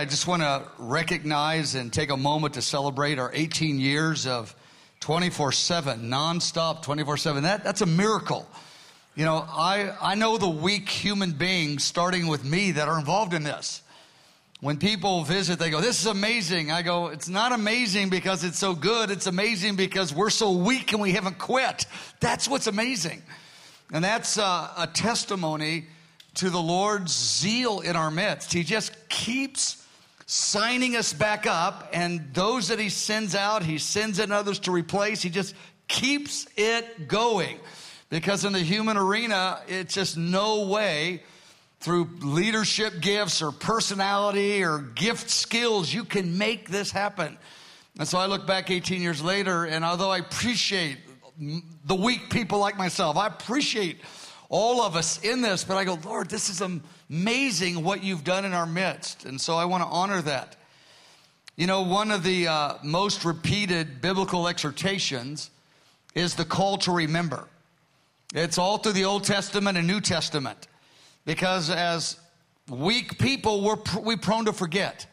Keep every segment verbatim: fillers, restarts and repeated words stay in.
I just want to recognize and take a moment to celebrate our eighteen years of twenty-four seven, nonstop, twenty-four seven. That, that's a miracle. You know, I, I know the weak human beings, starting with me, that are involved in this. When people visit, they go, this is amazing. I go, it's not amazing because it's so good. It's amazing because we're so weak and we haven't quit. That's what's amazing. And that's uh, a testimony to the Lord's zeal in our midst. He just keeps signing us back up, and those that he sends out, he sends in others to replace. He just keeps it going, because in the human arena, it's just no way through leadership gifts or personality or gift skills you can make this happen. And so I look back eighteen years later, and although I appreciate the weak people like myself, I appreciate all of us in this, but I go, Lord, this is amazing what you've done in our midst. And so I want to honor that. You know, one of the uh, most repeated biblical exhortations is the call to remember. It's all through the Old Testament and New Testament, because as weak people, we're pr- we prone to forget.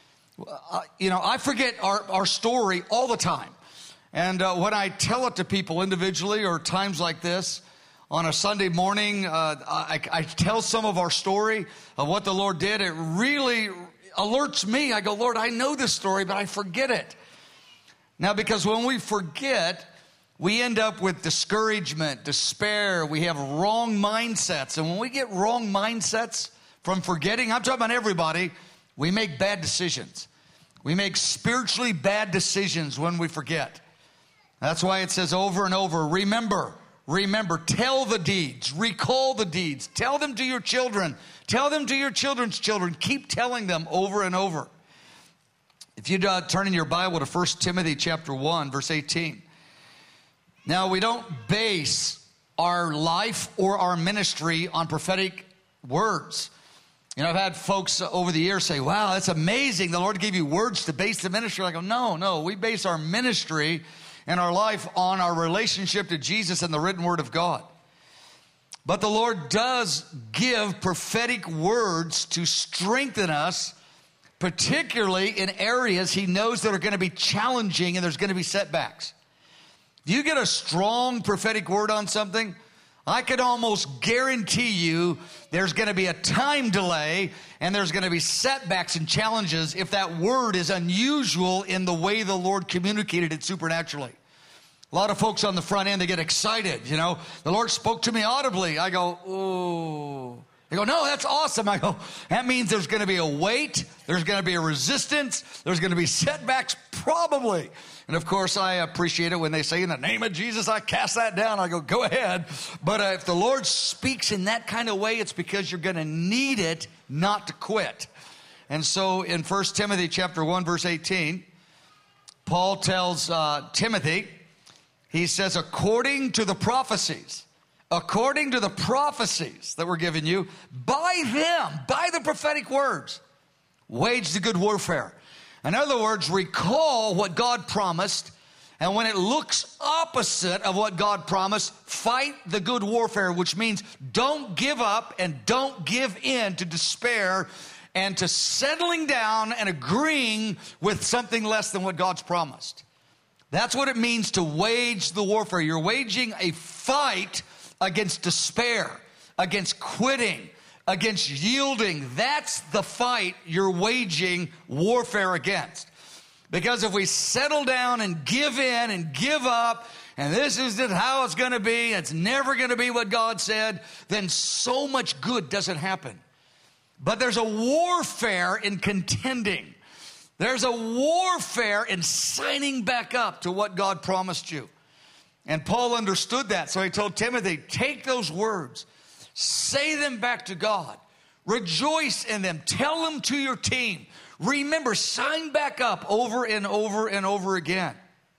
Uh, you know, I forget our, our story all the time. And uh, when I tell it to people individually or times like this, on a Sunday morning, uh, I, I tell some of our story of what the Lord did. It really alerts me. I go, Lord, I know this story, but I forget it. Now, because when we forget, we end up with discouragement, despair. We have wrong mindsets. And when we get wrong mindsets from forgetting, I'm talking about everybody, we make bad decisions. We make spiritually bad decisions when we forget. That's why it says over and over, remember. Remember, tell the deeds, recall the deeds, tell them to your children, tell them to your children's children. Keep telling them over and over. If you uh, turn in your Bible to First Timothy chapter one, verse eighteen. Now, we don't base our life or our ministry on prophetic words. You know, I've had folks over the years say, wow, that's amazing. The Lord gave you words to base the ministry. I go, no, no, we base our ministry and our life on our relationship to Jesus and the written word of God. But the Lord does give prophetic words to strengthen us, particularly in areas he knows that are going to be challenging and there's going to be setbacks. If you get a strong prophetic word on something, I could almost guarantee you there's going to be a time delay and there's going to be setbacks and challenges if that word is unusual in the way the Lord communicated it supernaturally. A lot of folks on the front end, they get excited. You know, the Lord spoke to me audibly. I go, ooh. They go, no, that's awesome. I go, that means there's going to be a wait. There's going to be a resistance. There's going to be setbacks, probably. And of course, I appreciate it when they say, in the name of Jesus, I cast that down. I go, go ahead. But uh, if the Lord speaks in that kind of way, it's because you're going to need it not to quit. And so in First Timothy chapter one, verse eighteen, Paul tells uh, Timothy, he says, according to the prophecies, according to the prophecies that were given you, by them, by the prophetic words, wage the good warfare. In other words, recall what God promised, and when it looks opposite of what God promised, fight the good warfare, which means don't give up and don't give in to despair and to settling down and agreeing with something less than what God's promised. That's what it means to wage the warfare. You're waging a fight against despair, against quitting, against yielding. That's the fight you're waging warfare against. Because if we settle down and give in and give up, and this is just how it's going to be, it's never going to be what God said, then so much good doesn't happen. But there's a warfare in contending. There's a warfare in signing back up to what God promised you. And Paul understood that, so he told Timothy, take those words, say them back to God, rejoice in them, tell them to your team. Remember, sign back up over and over and over again.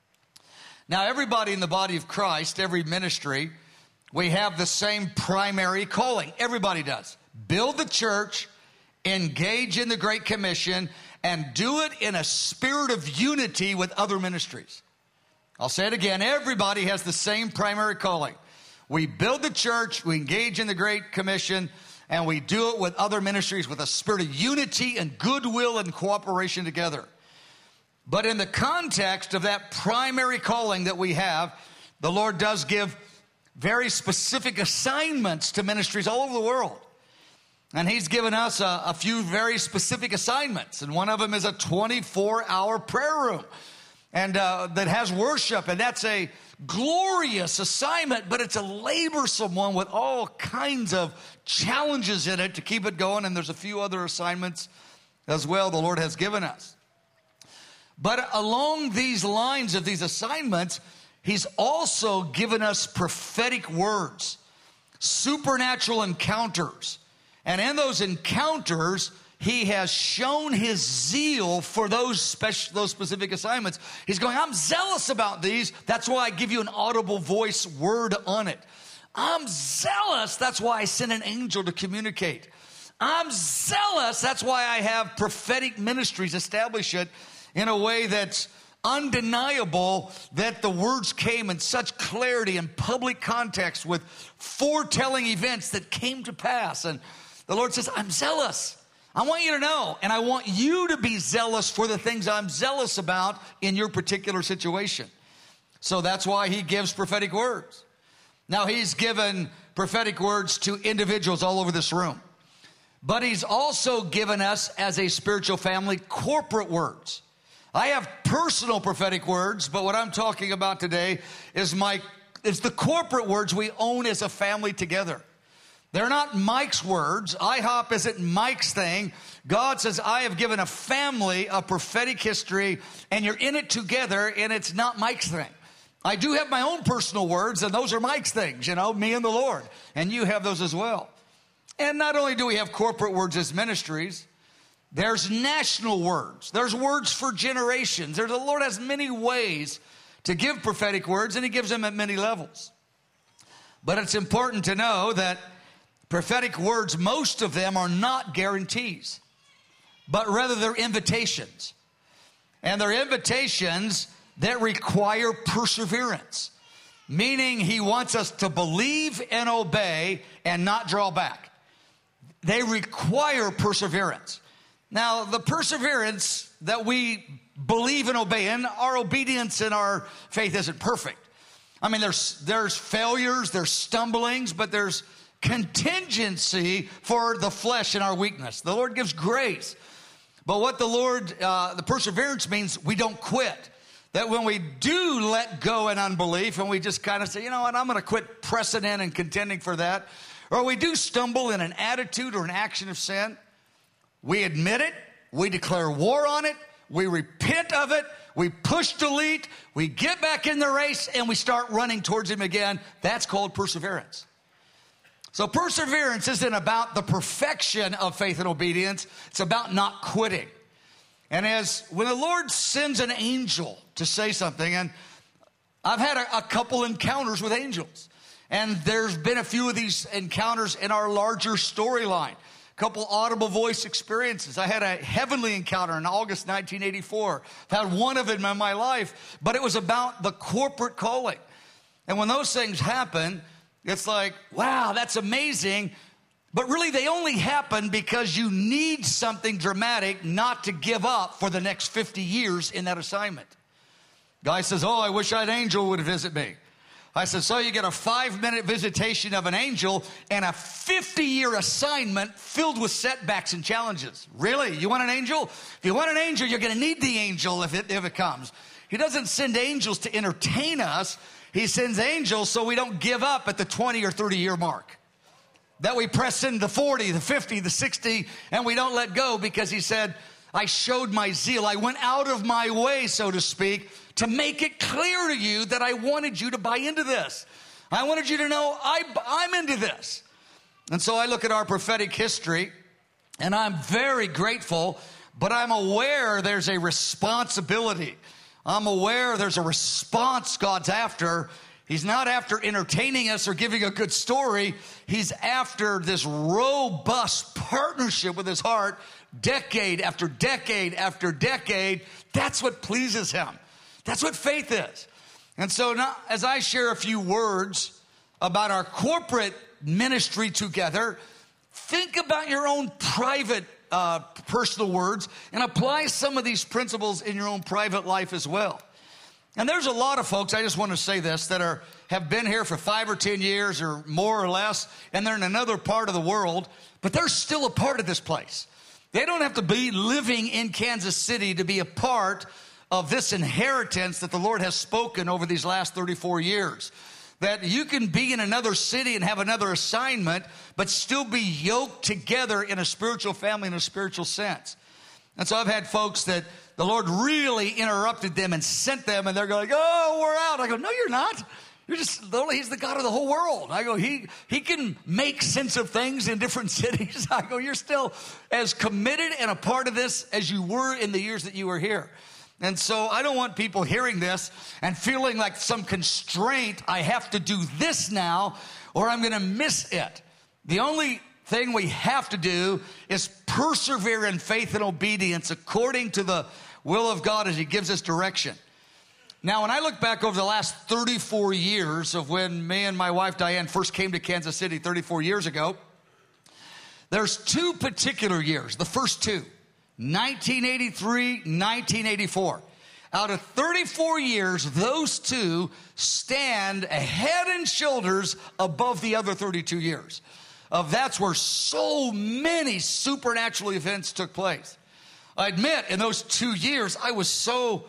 Now, everybody in the body of Christ, every ministry, we have the same primary calling. Everybody does. Build the church, engage in the Great Commission, and do it in a spirit of unity with other ministries. I'll say it again. Everybody has the same primary calling. We build the church, we engage in the Great Commission, And we do it with other ministries with a spirit of unity and goodwill and cooperation together. But in the context of that primary calling that we have, the Lord does give very specific assignments to ministries all over the world. And he's given us a, a few very specific assignments. And one of them is a twenty-four hour prayer room and uh, that has worship. And that's a glorious assignment, but it's a laborsome one with all kinds of challenges in it to keep it going. And there's a few other assignments as well the Lord has given us. But along these lines of these assignments, he's also given us prophetic words, supernatural encounters. And in those encounters, he has shown his zeal for those special, those specific assignments. He's going, I'm zealous about these. That's why I give you an audible voice word on it. I'm zealous. That's why I send an angel to communicate. I'm zealous. That's why I have prophetic ministries establish it in a way that's undeniable, that the words came in such clarity and public context with foretelling events that came to pass. And the Lord says, I'm zealous. I want you to know, and I want you to be zealous for the things I'm zealous about in your particular situation. So that's why he gives prophetic words. Now, he's given prophetic words to individuals all over this room. But he's also given us, as a spiritual family, corporate words. I have personal prophetic words, but what I'm talking about today is my is the corporate words we own as a family together. They're not Mike's words. I HOP isn't Mike's thing. God says, I have given a family a prophetic history, and you're in it together, and it's not Mike's thing. I do have my own personal words, and those are Mike's things, you know, me and the Lord. And you have those as well. And not only do we have corporate words as ministries, there's national words. There's words for generations. There's, the Lord has many ways to give prophetic words, and he gives them at many levels. But it's important to know that prophetic words, most of them are not guarantees, but rather they're invitations. And they're invitations that require perseverance, meaning he wants us to believe and obey and not draw back. They require perseverance. Now, the perseverance that we believe and obey, and our obedience and our faith isn't perfect. I mean, there's, there's failures, there's stumblings, but there's contingency for the flesh and our weakness. The Lord gives grace. But what the Lord, uh, the perseverance means we don't quit. That when we do let go in unbelief and we just kind of say, you know what, I'm going to quit pressing in and contending for that. Or we do stumble in an attitude or an action of sin, we admit it, we declare war on it, we repent of it, we push delete, we get back in the race, and we start running towards him again. That's called perseverance. So perseverance isn't about the perfection of faith and obedience. It's about not quitting. And as when the Lord sends an angel to say something, and I've had a, a couple encounters with angels, and there's been a few of these encounters in our larger storyline. A couple audible voice experiences. I had a heavenly encounter in August nineteen eighty-four. I've had one of them in my life, but it was about the corporate calling. And when those things happen, it's like, wow, that's amazing. But really, they only happen because you need something dramatic not to give up for the next fifty years in that assignment. Guy says, oh, I wish an angel would visit me. I said, so you get a five-minute visitation of an angel and a fifty-year assignment filled with setbacks and challenges. Really? You want an angel? If you want an angel, you're going to need the angel if it, if it comes. He doesn't send angels to entertain us. He sends angels so we don't give up at the twenty or thirty year mark. That we press into the forty, the fifty, the sixty, and we don't let go because he said, I showed my zeal. I went out of my way, so to speak, to make it clear to you that I wanted you to buy into this. I wanted you to know I, I'm into this. And so I look at our prophetic history, and I'm very grateful, but I'm aware there's a responsibility. I'm aware there's a response God's after. He's not after entertaining us or giving a good story. He's after this robust partnership with his heart, decade after decade after decade. That's what pleases him. That's what faith is. And so now, as I share a few words about our corporate ministry together, think about your own private uh, personal words and apply some of these principles in your own private life as well. And there's a lot of folks, I just want to say this, that are have been here for five or ten years or more or less, and they're in another part of the world, but they're still a part of this place. They don't have to be living in Kansas City to be a part of this inheritance that the Lord has spoken over these last thirty-four years. That you can be in another city and have another assignment, but still be yoked together in a spiritual family in a spiritual sense. And so I've had folks that the Lord really interrupted them and sent them, and they're going, oh, we're out. I go, no, you're not. You're just, he's the God of the whole world. I go, he, he can make sense of things in different cities. I go, you're still as committed and a part of this as you were in the years that you were here. And so I don't want people hearing this and feeling like some constraint, I have to do this now or I'm going to miss it. The only thing we have to do is persevere in faith and obedience according to the will of God as he gives us direction. Now, when I look back over the last thirty-four years of when me and my wife Diane first came to Kansas City thirty-four years ago, there's two particular years, the first two, nineteen eighty-three, nineteen eighty-four. Out of thirty-four years, those two stand head and shoulders above the other thirty-two years. Of that's where so many supernatural events took place. I admit, in those two years, I was so,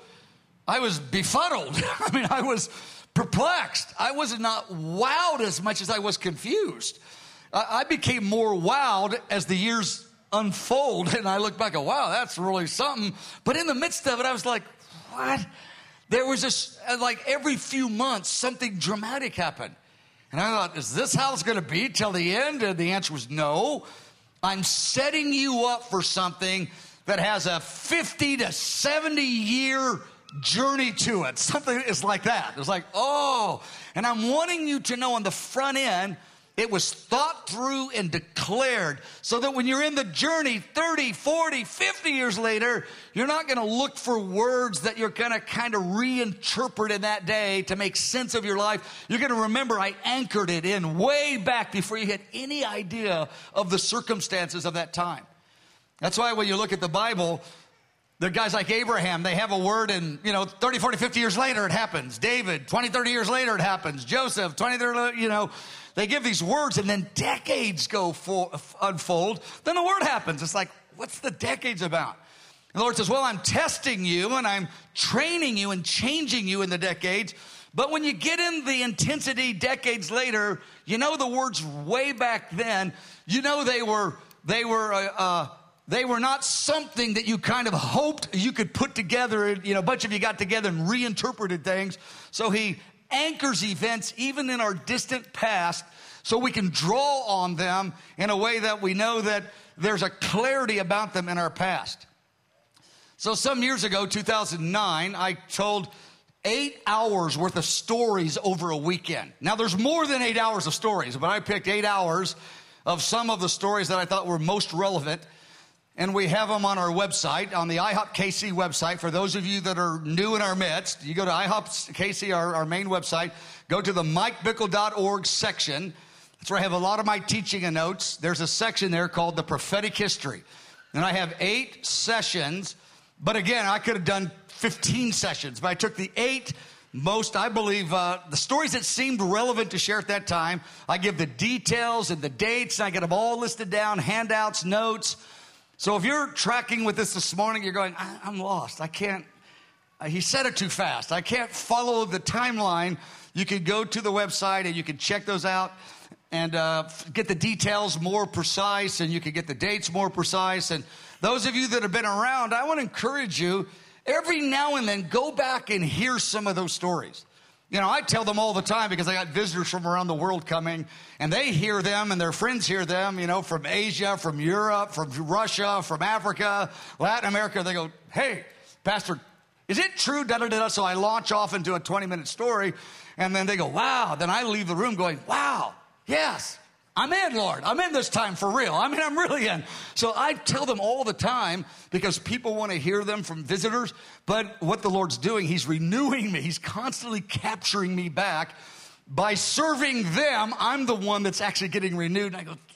I was befuddled. I mean, I was perplexed. I was not wowed as much as I was confused. I, I became more wowed as the years unfold, and I look back and wow, that's really something. But in the midst of it, I was like, what? There was this, like every few months, something dramatic happened. And I thought, is this how it's going to be till the end? And the answer was no. I'm setting you up for something that has a fifty to seventy year journey to it. Something is like that. It's like, oh, and I'm wanting you to know on the front end, it was thought through and declared so that when you're in the journey thirty, forty, fifty years later, you're not going to look for words that you're going to kind of reinterpret in that day to make sense of your life. You're going to remember I anchored it in way back before you had any idea of the circumstances of that time. That's why when you look at the Bible, the guys like Abraham, they have a word and, you know, thirty, forty, fifty years later it happens. David, twenty, thirty years later it happens. Joseph, twenty, thirty, you know. They give these words and then decades go full, unfold. Then the word happens. It's like, what's the decades about? And the Lord says, well, I'm testing you and I'm training you and changing you in the decades. But when you get in the intensity decades later, you know the words way back then, you know they were, they were, uh, uh, they were not something that you kind of hoped you could put together. You know, a bunch of you got together and reinterpreted things. So he anchors events even in our distant past so we can draw on them in a way that we know that there's a clarity about them in our past. So some years ago, two thousand nine, I told eight hours worth of stories over a weekend. Now there's more than eight hours of stories, but I picked eight hours of some of the stories that I thought were most relevant. And we have them on our website, on the I hop K C website. For those of you that are new in our midst, you go to I hop K C, our, our main website, go to the mike bickle dot org section. That's where I have a lot of my teaching and notes. There's a section there called the prophetic history. And I have eight sessions, but again, I could have done fifteen sessions, but I took the eight most, I believe, uh, the stories that seemed relevant to share at that time. I give the details and the dates, and I get them all listed down, handouts, notes. So if you're tracking with this this morning, you're going, I- I'm lost. I can't, uh, he said it too fast. I can't follow the timeline. You can go to the website and you can check those out and uh, get the details more precise, and you can get the dates more precise. And those of you that have been around, I want to encourage you, every now and then, go back and hear some of those stories. You know, I tell them all the time because I got visitors from around the world coming, and they hear them and their friends hear them, you know, from Asia, from Europe, from Russia, from Africa, Latin America. They go, hey, Pastor, is it true? Da, da, da, da. So I launch off into a twenty minute story, and then they go, wow. Then I leave the room going, wow, yes, I'm in, Lord. I'm in this time for real. I mean, I'm really in. So I tell them all the time because people want to hear them from visitors. But what the Lord's doing, he's renewing me. He's constantly capturing me back. By serving them, I'm the one that's actually getting renewed. And I go,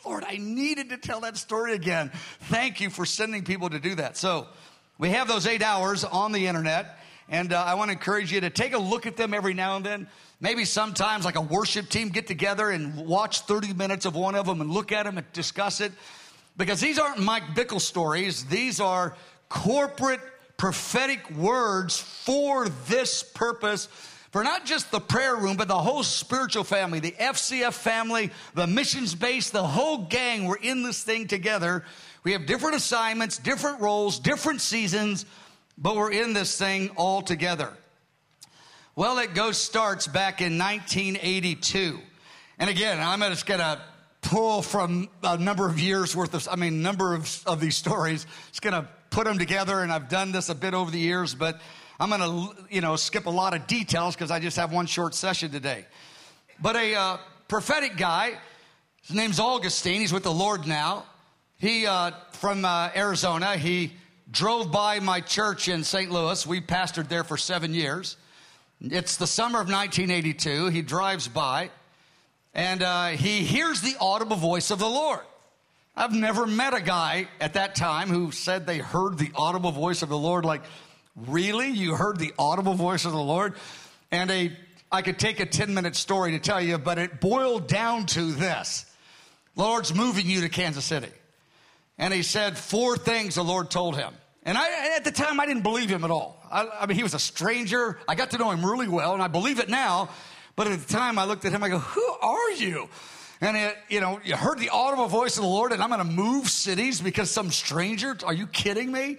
Lord, I needed to tell that story again. Thank you for sending people to do that. So we have those eight hours on the internet, and uh, I want to encourage you to take a look at them every now and then. Maybe sometimes like a worship team get together and watch thirty minutes of one of them and look at them and discuss it. Because these aren't Mike Bickle stories. These are corporate prophetic words for this purpose, for not just the prayer room, but the whole spiritual family, the F C F family, the missions base, the whole gang. We're in this thing together. We have different assignments, different roles, different seasons, but we're in this thing all together. Well, it goes starts back in nineteen eighty-two. And again, I'm just going to pull from a number of years worth of, I mean, number of, of these stories. Just going to put them together, and I've done this a bit over the years, but I'm going to, you know, skip a lot of details because I just have one short session today. But a uh, prophetic guy, his name's Augustine. He's with the Lord now. He, uh, from uh, Arizona, he drove by my church in Saint Louis. We pastored there for seven years. It's the summer of nineteen eighty-two. He drives by, and uh, he hears the audible voice of the Lord. I've never met a guy at that time who said they heard the audible voice of the Lord. Like, really? You heard the audible voice of the Lord? And a, I could take a ten-minute story to tell you, but it boiled down to this. The Lord's moving you to Kansas City. And he said four things the Lord told him. And I, at the time, I didn't believe him at all. I, I mean, he was a stranger. I got to know him really well, and I believe it now. But at the time, I looked at him, I go, who are you? And, it, you know, you heard the audible voice of the Lord, and I'm going to move cities because some stranger? Are you kidding me?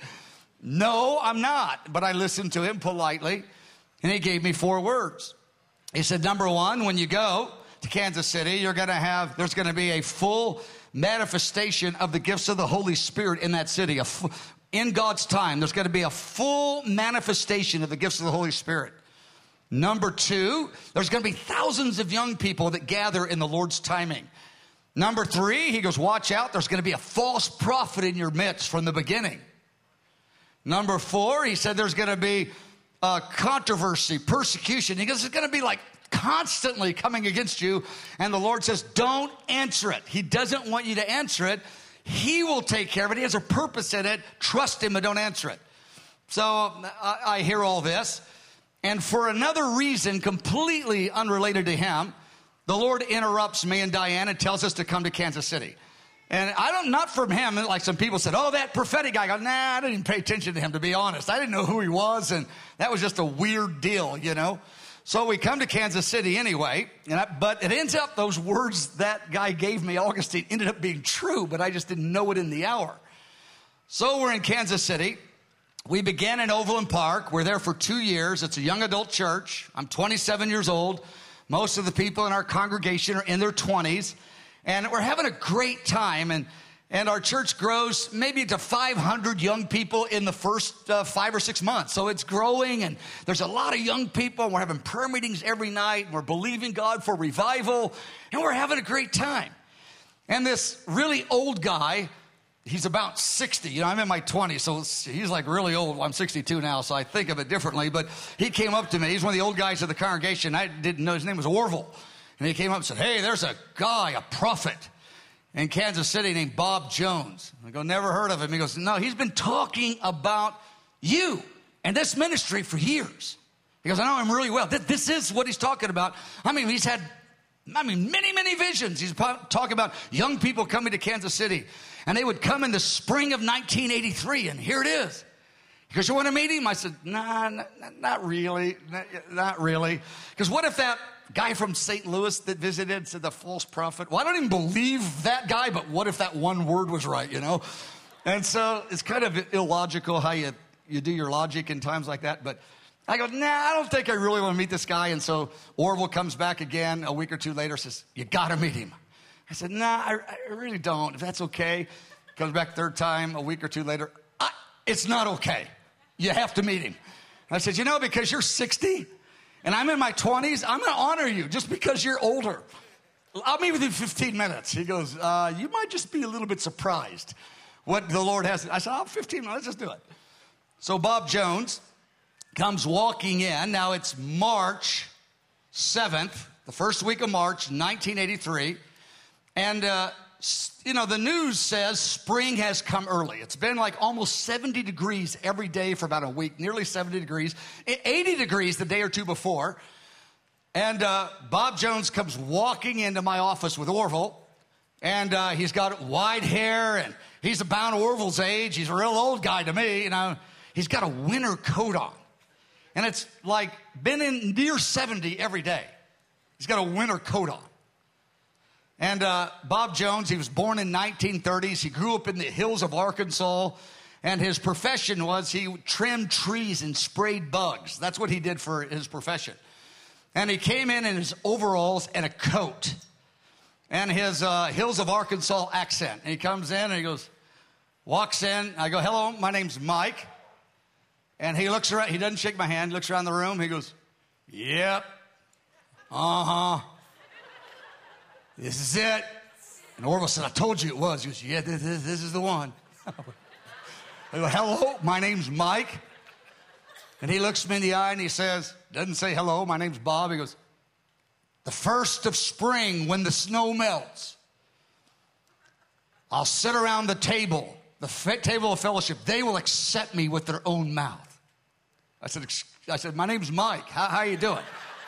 No, I'm not. But I listened to him politely, and he gave me four words. He said, number one, when you go to Kansas City, you're going to have, there's going to be a full manifestation of the gifts of the Holy Spirit in that city. A f- in God's time, there's going to be a full manifestation of the gifts of the Holy Spirit. Number two, there's going to be thousands of young people that gather in the Lord's timing. Number three, he goes, watch out, there's going to be a false prophet in your midst from the beginning. Number four, he said there's going to be uh, controversy, persecution. He goes, it's going to be like constantly coming against you. And the Lord says, don't answer it. He doesn't want you to answer it. He will take care of it. He has a purpose in it. Trust him, but don't answer it. So I, I hear all this. And for another reason, completely unrelated to him, the Lord interrupts me and Diane and tells us to come to Kansas City. And I don't, not from him, like some people said, oh, that prophetic guy. I go, nah, I didn't even pay attention to him, to be honest. I didn't know who he was, and that was just a weird deal, you know. So we come to Kansas City anyway, and I, but it ends up, those words that guy gave me, Augustine, ended up being true, but I just didn't know it in the hour. So we're in Kansas City. We began in Overland Park. We're there for two years. It's a young adult church. I'm twenty-seven years old. Most of the people in our congregation are in their twenties. And we're having a great time. And, and our church grows maybe to five hundred young people in the first uh, five or six months. So it's growing, and there's a lot of young people. And we're having prayer meetings every night. And we're believing God for revival. And we're having a great time. And this really old guy, he's about sixty. You know, I'm in my twenties, so he's like really old. Well, I'm sixty-two now, so I think of it differently. But he came up to me. He's one of the old guys of the congregation. I didn't know his name was Orville. And he came up and said, hey, there's a guy, a prophet in Kansas City named Bob Jones. I go, never heard of him. He goes, no, he's been talking about you and this ministry for years. He goes, I know him really well. This is what he's talking about. I mean, he's had, I mean, many, many visions. He's talking about young people coming to Kansas City. And they would come in the spring of nineteen eighty-three, and here it is. He goes, you want to meet him? I said, nah, not, not really, not, not really. Because what if that guy from Saint Louis that visited said the false prophet? Well, I don't even believe that guy, but what if that one word was right, you know? And so it's kind of illogical how you, you do your logic in times like that. But I go, nah, I don't think I really want to meet this guy. And so Orville comes back again a week or two later, says, you got to meet him. I said, nah, I, I really don't, if that's okay. Comes back third time, a week or two later. I, it's not okay. You have to meet him. I said, you know, because you're sixty and I'm in my twenties, I'm going to honor you just because you're older. I'll meet with you in fifteen minutes. He goes, uh, you might just be a little bit surprised what the Lord has. I said, oh, fifteen minutes, let's just do it. So Bob Jones comes walking in. Now it's March seventh, the first week of March, nineteen eighty-three. And uh, you know, the news says spring has come early. It's been like almost seventy degrees every day for about a week, nearly seventy degrees, eighty degrees the day or two before. And uh, Bob Jones comes walking into my office with Orville, and uh, he's got wide hair, and he's about Orville's age. He's a real old guy to me, you know. He's got a winter coat on, and it's like been in near seventy every day. He's got a winter coat on. And uh, Bob Jones, he was born in nineteen thirties. He grew up in the hills of Arkansas, and his profession was he trimmed trees and sprayed bugs. That's what he did for his profession. And he came in in his overalls and a coat and his uh, hills of Arkansas accent. And he comes in and he goes, walks in. I go, hello, my name's Mike. And he looks around. He doesn't shake my hand. He looks around the room. He goes, yep, uh-huh. This is it. And Orville said, I told you it was. He goes, yeah, this, this, this is the one. I go, hello, my name's Mike. And he looks me in the eye and he says, doesn't say hello, my name's Bob. He goes, the first of spring when the snow melts, I'll sit around the table, the table of fellowship. They will accept me with their own mouth. I said, I said, my name's Mike. How, how you doing?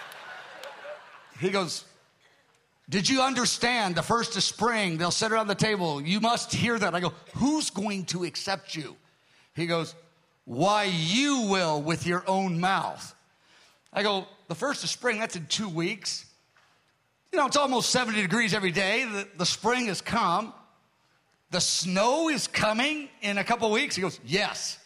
He goes, did you understand the first of spring, they'll sit around the table. You must hear that. I go, who's going to accept you? He goes, why, you will with your own mouth. I go, the first of spring, that's in two weeks. You know, it's almost seventy degrees every day. The, the spring has come. The snow is coming in a couple weeks. He goes, yes.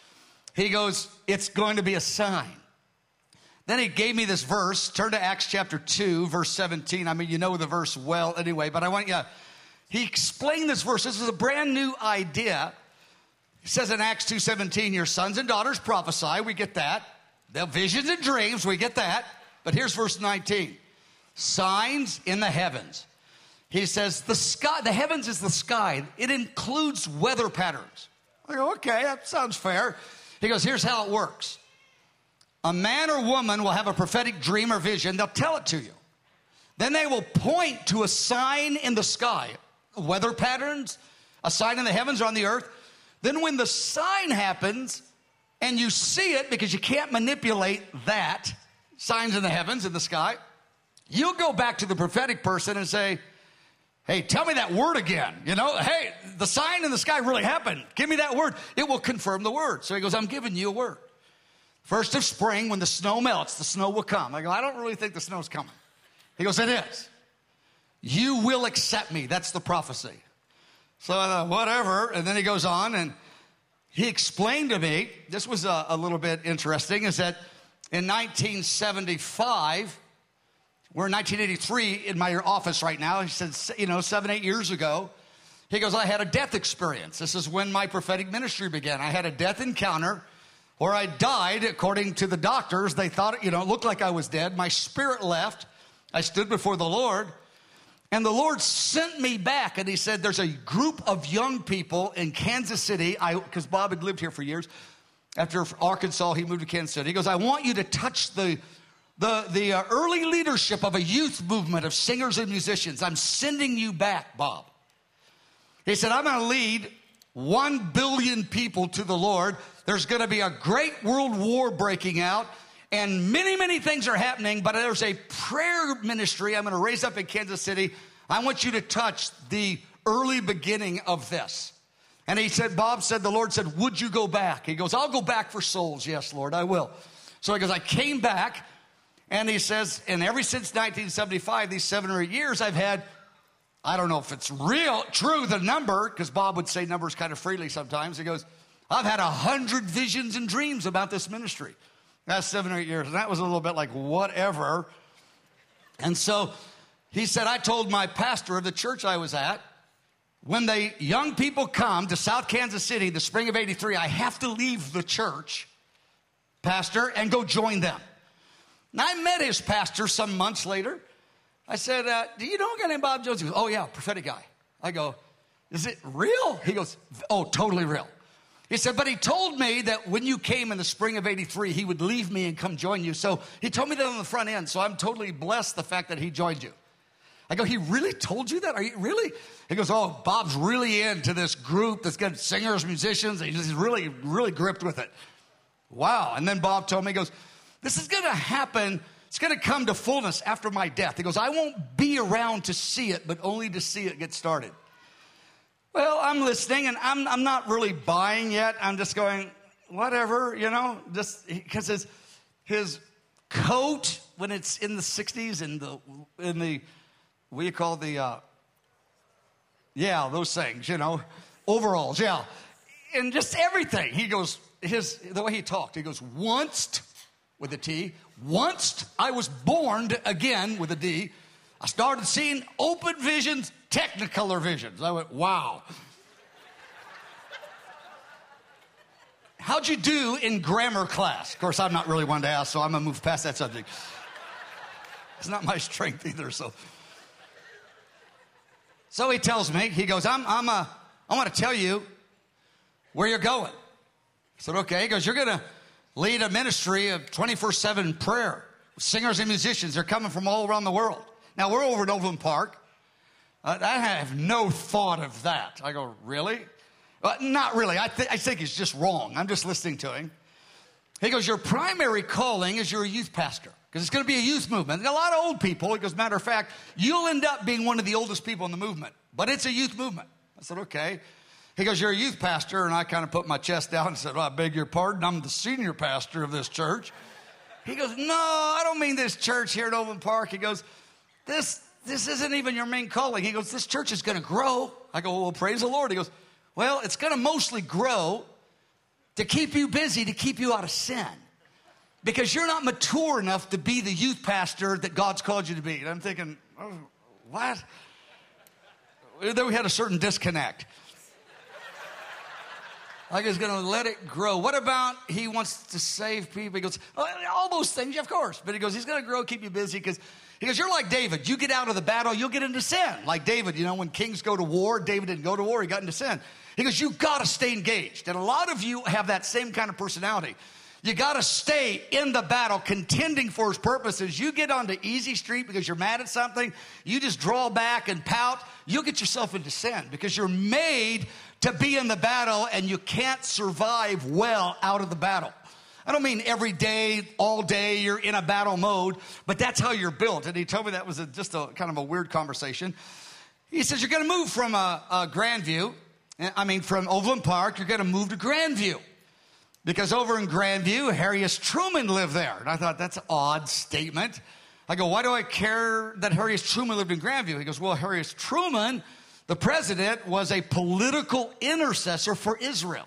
He goes, it's going to be a sign. Then he gave me this verse. Turn to Acts chapter two, verse seventeen. I mean, you know the verse well anyway, but I want you, he explained this verse. This is a brand new idea. He says in Acts two seventeen, your sons and daughters prophesy. We get that. The visions and dreams, we get that. But here's verse nineteen. Signs in the heavens. He says the sky, the heavens is the sky. It includes weather patterns. I go, okay, that sounds fair. He goes, here's how it works. A man or woman will have a prophetic dream or vision. They'll tell it to you. Then they will point to a sign in the sky, weather patterns, a sign in the heavens or on the earth. Then when the sign happens and you see it, because you can't manipulate that, signs in the heavens, in the sky, you'll go back to the prophetic person and say, hey, tell me that word again. You know, hey, the sign in the sky really happened. Give me that word. It will confirm the word. So he goes, I'm giving you a word. First of spring, when the snow melts, the snow will come. I go, I don't really think the snow's coming. He goes, it is. You will accept me. That's the prophecy. So I thought, whatever. And then he goes on and he explained to me, this was a, a little bit interesting, is that in nineteen seventy-five, we're in nineteen eighty-three in my office right now. He said, you know, seven, eight years ago, he goes, I had a death experience. This is when my prophetic ministry began. I had a death encounter where I died, according to the doctors. They thought, you know, it looked like I was dead. My spirit left. I stood before the Lord. And the Lord sent me back. And he said, there's a group of young people in Kansas City. Because Bob had lived here for years. After Arkansas, he moved to Kansas City. He goes, I want you to touch the, the, the uh, early leadership of a youth movement of singers and musicians. I'm sending you back, Bob. He said, I'm going to lead one billion people to the Lord. There's going to be a great world war breaking out, and many, many things are happening, but there's a prayer ministry I'm going to raise up in Kansas City. I want you to touch the early beginning of this. And he said, Bob said, the Lord said, would you go back? He goes, I'll go back for souls. Yes, Lord, I will. So he goes, I came back, and he says, and ever since nineteen seventy-five, these seven or eight years, I've had, I don't know if it's real, true, the number, because Bob would say numbers kind of freely sometimes. He goes, I've had a hundred visions and dreams about this ministry. That's seven or eight years. And that was a little bit like whatever. And so he said, I told my pastor of the church I was at, when the young people come to South Kansas City, the spring of eighty-three, I have to leave the church, pastor, and go join them. And I met his pastor some months later. I said, uh, do you know a guy named Bob Jones? He goes, oh, yeah, prophetic guy. I go, is it real? He goes, oh, totally real. He said, but he told me that when you came in the spring of eighty-three, he would leave me and come join you. So he told me that on the front end. So I'm totally blessed the fact that he joined you. I go, he really told you that? Are you really? He goes, oh, Bob's really into this group that's got singers, musicians. He's really, really gripped with it. Wow. And then Bob told me, he goes, this is going to happen. It's going to come to fullness after my death. He goes, I won't be around to see it, but only to see it get started. Well, I'm listening, and I'm, I'm not really buying yet. I'm just going, whatever, you know, just because his, his coat, when it's in the sixties and the, in the, what do you call the, uh, yeah, those things, you know, overalls, yeah. And just everything. He goes, his, the way he talked, he goes, once, with a T, once I was born again, with a D, I started seeing open visions, technicolor visions. I went, wow. How'd you do in grammar class? Of course, I'm not really one to ask, so I'm going to move past that subject. It's not my strength either, so. So he tells me, he goes, I'm, I'm, uh, I want to tell you where you're going. I said, okay. He goes, you're going to lead a ministry of twenty-four seven prayer. Singers and musicians, they're coming from all around the world. Now, we're over at Overland Park. Uh, I have no thought of that. I go, really? Uh, not really. I, th- I think he's just wrong. I'm just listening to him. He goes, your primary calling is you're a youth pastor. Because it's going to be a youth movement. A lot of old people. He goes, matter of fact, you'll end up being one of the oldest people in the movement. But it's a youth movement. I said, okay. He goes, you're a youth pastor. And I kind of put my chest down and said, well, I beg your pardon. I'm the senior pastor of this church. He goes, no, I don't mean this church here at Overland Park. He goes, this, this isn't even your main calling. He goes, this church is going to grow. I go, well, praise the Lord. He goes, well, it's going to mostly grow to keep you busy, to keep you out of sin. Because you're not mature enough to be the youth pastor that God's called you to be. And I'm thinking, oh, what? Then we had a certain disconnect. Like he's going to let it grow. What about he wants to save people? He goes, oh, all those things, yeah, of course. But he goes, he's going to grow, keep you busy. Because he goes, you're like David. You get out of the battle, you'll get into sin. Like David, you know, when kings go to war, David didn't go to war, he got into sin. He goes, you've got to stay engaged. And a lot of you have that same kind of personality. You got to stay in the battle, contending for his purposes. You get onto easy street because you're mad at something. You just draw back and pout. You'll get yourself into sin because you're made to be in the battle and you can't survive well out of the battle. I don't mean every day, all day, you're in a battle mode, but that's how you're built. And he told me that was a, just a kind of a weird conversation. He says, you're going to move from a, a Grandview, I mean, from Overland Park, you're going to move to Grandview. Because over in Grandview, Harry S. Truman lived there. And I thought, that's an odd statement. I go, why do I care that Harry S. Truman lived in Grandview? He goes, well, Harry S. Truman, the president, was a political intercessor for Israel.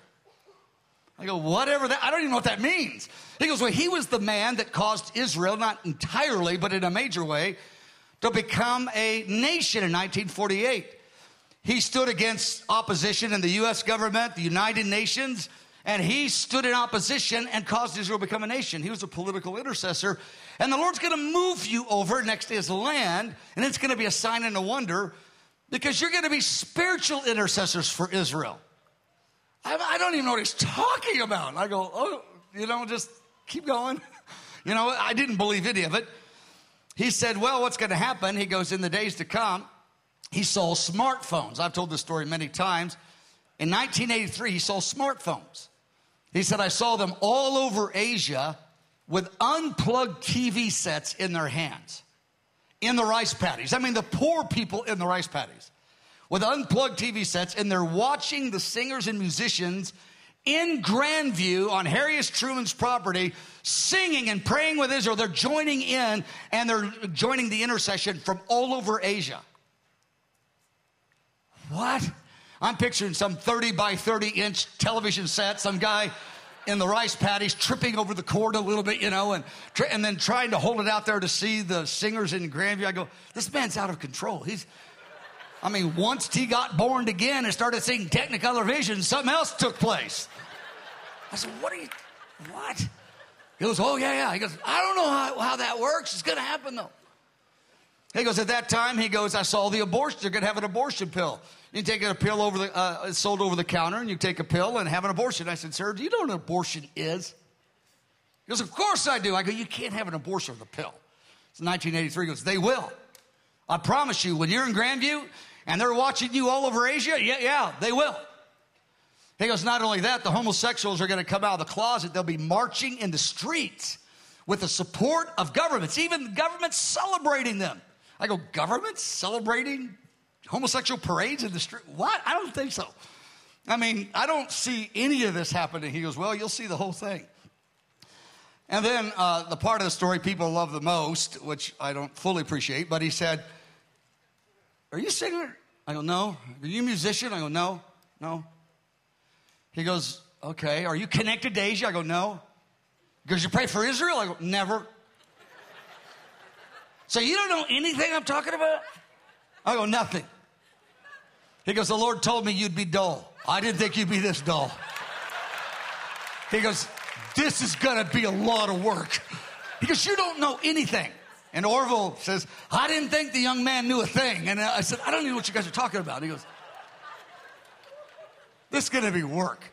I go, whatever that, I don't even know what that means. He goes, well, he was the man that caused Israel, not entirely, but in a major way, to become a nation in nineteen forty-eight. He stood against opposition in the U S government, the United Nations, and he stood in opposition and caused Israel to become a nation. He was a political intercessor. And the Lord's going to move you over next to his land, and it's going to be a sign and a wonder because you're going to be spiritual intercessors for Israel. I, I don't even know what he's talking about. I go, oh, you know, just keep going. You know, I didn't believe any of it. He said, well, what's going to happen? He goes, in the days to come, he sold smartphones. I've told this story many times. In nineteen eighty-three, he sold smartphones. He said, I saw them all over Asia with unplugged T V sets in their hands, in the rice paddies. I mean, the poor people in the rice paddies with unplugged T V sets, and they're watching the singers and musicians in Grandview on Harry S. Truman's property singing and praying with Israel. They're joining in, and they're joining the intercession from all over Asia. What? I'm picturing some thirty by thirty inch television set, some guy in the rice paddies tripping over the cord a little bit, you know, and and then trying to hold it out there to see the singers in Grandview. I go, this man's out of control. He's, I mean, once he got born again and started seeing Technicolor vision, something else took place. I said, what are you, what? He goes, oh, yeah, yeah. He goes, I don't know how, how that works. It's going to happen, though. He goes, at that time, he goes, I saw the abortion. They're going to have an abortion pill. You take a pill over the, uh, it's sold over the counter, and you take a pill and have an abortion. I said, sir, do you know what an abortion is? He goes, of course I do. I go, you can't have an abortion with a pill. It's nineteen eighty-three. He goes, they will. I promise you, when you're in Grandview and they're watching you all over Asia, yeah, yeah, they will. He goes, not only that, the homosexuals are going to come out of the closet. They'll be marching in the streets with the support of governments, even the governments celebrating them. I go, governments celebrating homosexual parades in the street? What? I don't think so. I mean, I don't see any of this happening. He goes, well, you'll see the whole thing. And then uh, the part of the story people love the most, which I don't fully appreciate, but he said, are you a singer? I go, no. Are you a musician? I go, no, no. He goes, okay. Are you connected to Asia? I go, no. He goes, you pray for Israel? I go, never. So you don't know anything I'm talking about? I go, nothing. He goes, the Lord told me you'd be dull. I didn't think you'd be this dull. He goes, this is going to be a lot of work. He goes, you don't know anything. And Orville says, I didn't think the young man knew a thing. And I said, I don't know what you guys are talking about. He goes, this is going to be work.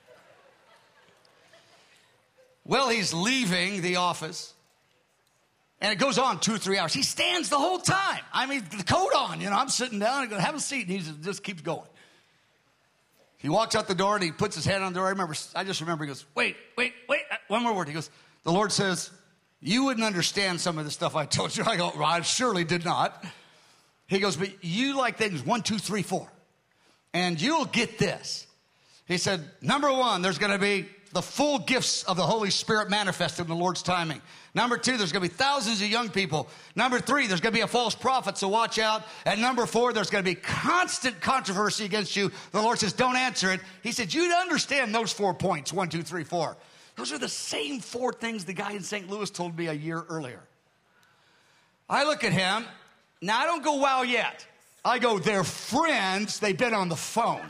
Well, he's leaving the office. And it goes on two or three hours. He stands the whole time. I mean, the coat on, you know. I'm sitting down. I go, have a seat. And he just, just keeps going. He walks out the door and he puts his hand on the door. I remember, I just remember he goes, wait, wait, wait. One more word. He goes, the Lord says, you wouldn't understand some of the stuff I told you. I go, well, I surely did not. He goes, but you like things one, two, three, four. And you'll get this. He said, number one, there's going to be the full gifts of the Holy Spirit manifested in the Lord's timing. Number two, there's going to be thousands of young people. Number three, there's going to be a false prophet, so watch out. And number four, there's going to be constant controversy against you. The Lord says, don't answer it. He said, you'd understand those four points, one, two, three, four. Those are the same four things the guy in Saint Louis told me a year earlier. I look at him. Now, I don't go, wow, yet. I go, they're friends. They've been on the phone.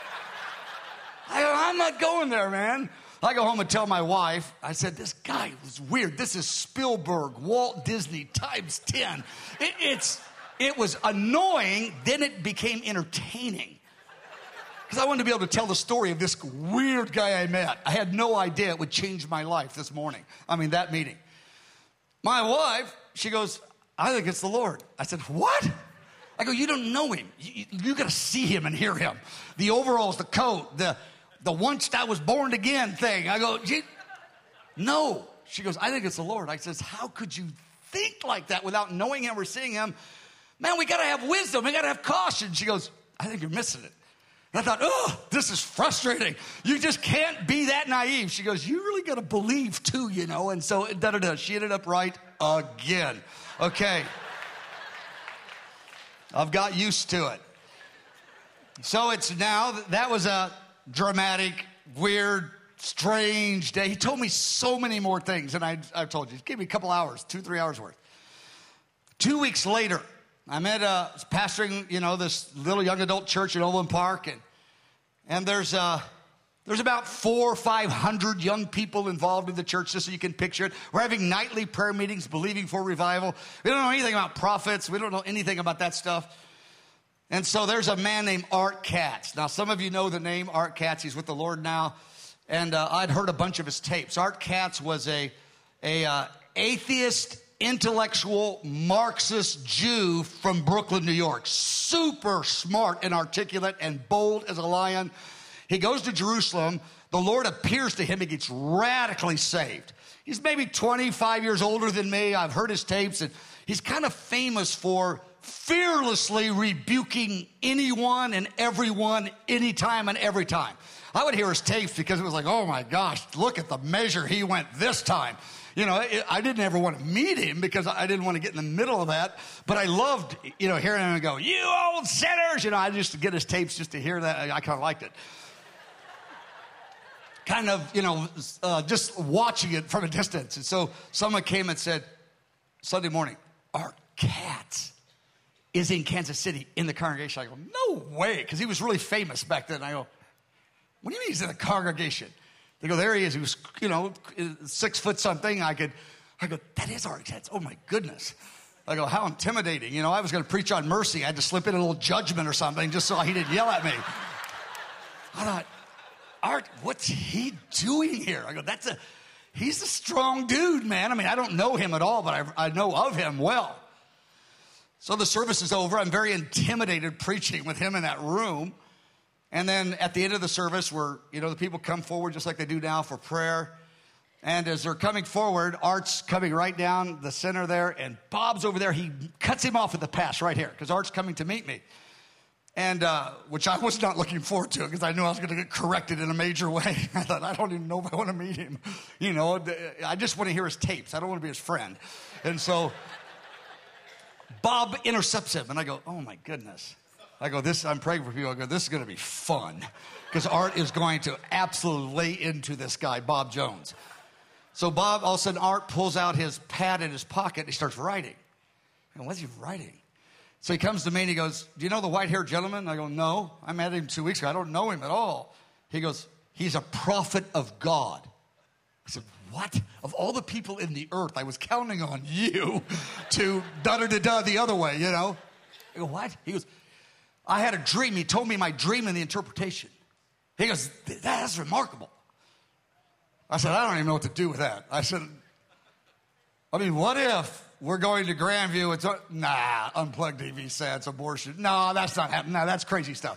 I go, I'm not going there, man. I go home and tell my wife, I said, this guy was weird. This is Spielberg, Walt Disney times ten. It, it's, it was annoying, then it became entertaining. Because I wanted to be able to tell the story of this weird guy I met. I had no idea it would change my life this morning. I mean, that meeting. My wife, she goes, I think it's the Lord. I said, what? I go, you don't know him. You, you, you got to see him and hear him. The overalls, the coat, the... The once I was born again thing. I go, no. She goes, I think it's the Lord. I says, how could you think like that without knowing him or seeing him? Man, we got to have wisdom. We got to have caution. She goes, I think you're missing it. And I thought, oh, this is frustrating. You just can't be that naive. She goes, you really got to believe too, you know. And so, da da da. She ended up right again. Okay. I've got used to it. So it's now, that was a dramatic, weird, strange day. He told me so many more things than I, I've told you. He gave me a couple hours, two, three hours worth. Two weeks later, I'm at uh, pastoring, you know, this little young adult church in Overland Park, and and there's uh, there's about four or five hundred young people involved in the church, just so you can picture it. We're having nightly prayer meetings, believing for revival. We don't know anything about prophets. We don't know anything about that stuff. And so there's a man named Art Katz. Now, some of you know the name Art Katz. He's with the Lord now. And uh, I'd heard a bunch of his tapes. Art Katz was a, a uh, atheist, intellectual, Marxist Jew from Brooklyn, New York. Super smart and articulate and bold as a lion. He goes to Jerusalem. The Lord appears to him. He gets radically saved. He's maybe twenty-five years older than me. I've heard his tapes. And he's kind of famous for fearlessly rebuking anyone and everyone, anytime and every time. I would hear his tapes because it was like, oh my gosh, look at the measure he went this time. You know, it, I didn't ever want to meet him because I didn't want to get in the middle of that. But I loved, you know, hearing him go, you old sinners. You know, I used to get his tapes just to hear that. I, I kind of liked it. Kind of, you know, uh, just watching it from a distance. And so someone came and said, Sunday morning, Art Katz is in Kansas City in the congregation. I go, no way, because he was really famous back then. I go, what do you mean he's in the congregation? They go, there he is. He was, you know, six foot something. I could, I go, that is Art Katz. Oh my goodness. I go, how intimidating. You know, I was going to preach on mercy. I had to slip in a little judgment or something just so he didn't yell at me. I thought, Art, what's he doing here? I go, that's a, he's a strong dude, man. I mean, I don't know him at all, but I, I know of him well. So the service is over. I'm very intimidated preaching with him in that room. And then at the end of the service, where, you know, the people come forward just like they do now for prayer. And as they're coming forward, Art's coming right down the center there, and Bob's over there. He cuts him off at the pass right here because Art's coming to meet me. And uh, which I was not looking forward to because I knew I was going to get corrected in a major way. I thought, I don't even know if I want to meet him. You know, I just want to hear his tapes. I don't want to be his friend. And so Bob intercepts him, and I go, oh, my goodness. I go, this, I'm praying for people. I go, this is going to be fun because Art is going to absolutely lay into this guy, Bob Jones. So Bob, all of a sudden, Art pulls out his pad in his pocket, and he starts writing. I go, what's he writing? So he comes to me, and he goes, do you know the white-haired gentleman? I go, no. I met him two weeks ago. I don't know him at all. He goes, he's a prophet of God. I said, what? Of all the people in the earth, I was counting on you to da-da-da-da the other way, you know? I go, what? He goes, I had a dream. He told me my dream and the interpretation. He goes, that's remarkable. I said, I don't even know what to do with that. I said, I mean, what if we're going to Grandview? It's, nah, unplugged T V sets, abortion. No, that's not happening. No, that's crazy stuff.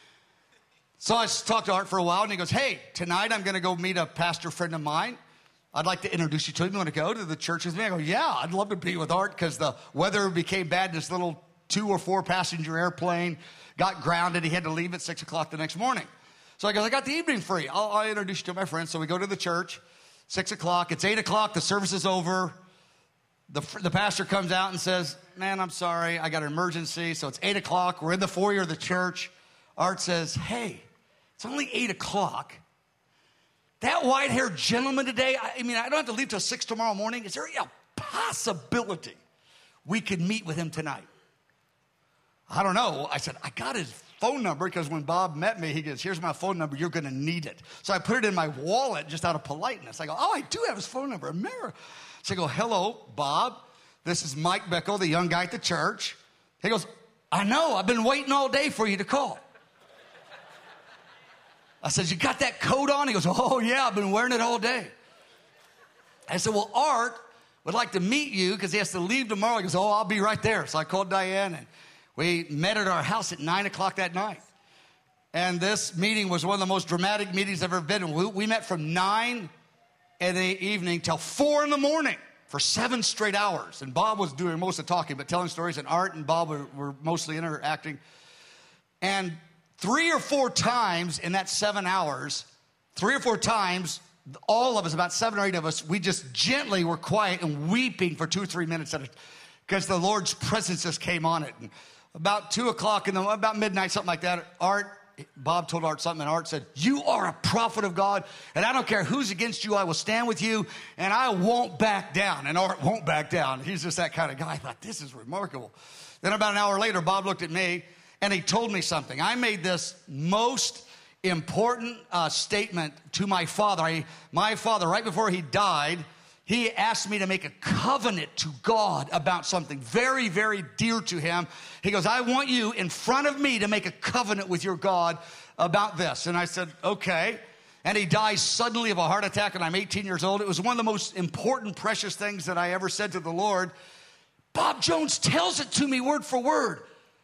So I talked to Art for a while, and he goes, hey, tonight I'm going to go meet a pastor friend of mine. I'd like to introduce you to him. You want to go to the church with me? I go, yeah, I'd love to be with Art because the weather became bad in this little two or four passenger airplane, got grounded. He had to leave at six o'clock the next morning. So I go, I got the evening free. I'll, I'll introduce you to my friends. So we go to the church, six o'clock. It's eight o'clock. The service is over. The, the pastor comes out and says, man, I'm sorry. I got an emergency. So it's eight o'clock. We're in the foyer of the church. Art says, hey, it's only eight o'clock. That white-haired gentleman today, I, I mean, I don't have to leave till six tomorrow morning. Is there a possibility we could meet with him tonight? I don't know. I said, I got his phone number because when Bob met me, he goes, here's my phone number. You're going to need it. So I put it in my wallet just out of politeness. I go, oh, I do have his phone number. America. So I go, hello, Bob. This is Mike Bickle, the young guy at the church. He goes, I know. I've been waiting all day for you to call. I said, you got that coat on? He goes, oh, yeah, I've been wearing it all day. I said, well, Art would like to meet you because he has to leave tomorrow. He goes, oh, I'll be right there. So I called Diane, and we met at our house at nine o'clock that night. And this meeting was one of the most dramatic meetings I've ever been in. We, we met from nine in the evening till four in the morning for seven straight hours. And Bob was doing most of the talking, but telling stories. And Art and Bob were, were mostly interacting. And three or four times in that seven hours, three or four times, all of us, about seven or eight of us, we just gently were quiet and weeping for two or three minutes at a because the Lord's presence just came on it. And about two o'clock in the, about midnight, something like that, Art, Bob told Art something, and Art said, you are a prophet of God, and I don't care who's against you, I will stand with you, and I won't back down. And Art won't back down. He's just that kind of guy. I thought, this is remarkable. Then about an hour later, Bob looked at me, and he told me something. I made this most important uh, statement to my father. I, my father, right before he died, he asked me to make a covenant to God about something very, very dear to him. He goes, I want you in front of me to make a covenant with your God about this. And I said, okay. And he dies suddenly of a heart attack, and I'm eighteen years old. It was one of the most important, precious things that I ever said to the Lord. Bob Jones tells it to me word for word.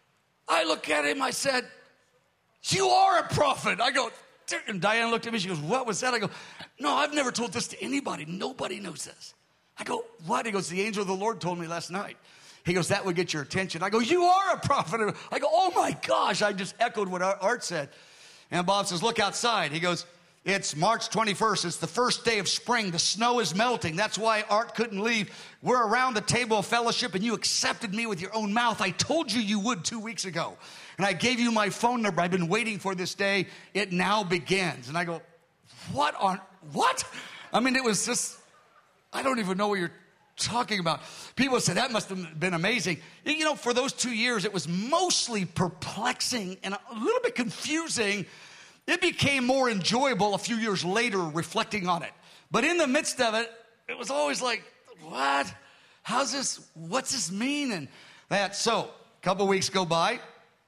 I look at him, I said, you are a prophet. I go, and Diane looked at me, she goes, what was that? I go, no, I've never told this to anybody. Nobody knows this. I go, what? He goes, the angel of the Lord told me last night. He goes, that would get your attention. I go, you are a prophet. I go, oh my gosh. I just echoed what Art said. And Bob says, look outside. He goes, it's March twenty-first. It's the first day of spring. The snow is melting. That's why Art couldn't leave. We're around the table of fellowship, and you accepted me with your own mouth. I told you you would two weeks ago. And I gave you my phone number. I've been waiting for this day. It now begins. And I go, what on, what? I mean, it was just, I don't even know what you're talking about. People said, that must have been amazing. You know, for those two years, it was mostly perplexing and a little bit confusing. It became more enjoyable a few years later, reflecting on it. But in the midst of it, it was always like, what? How's this, what's this mean? And that, so a couple weeks go by.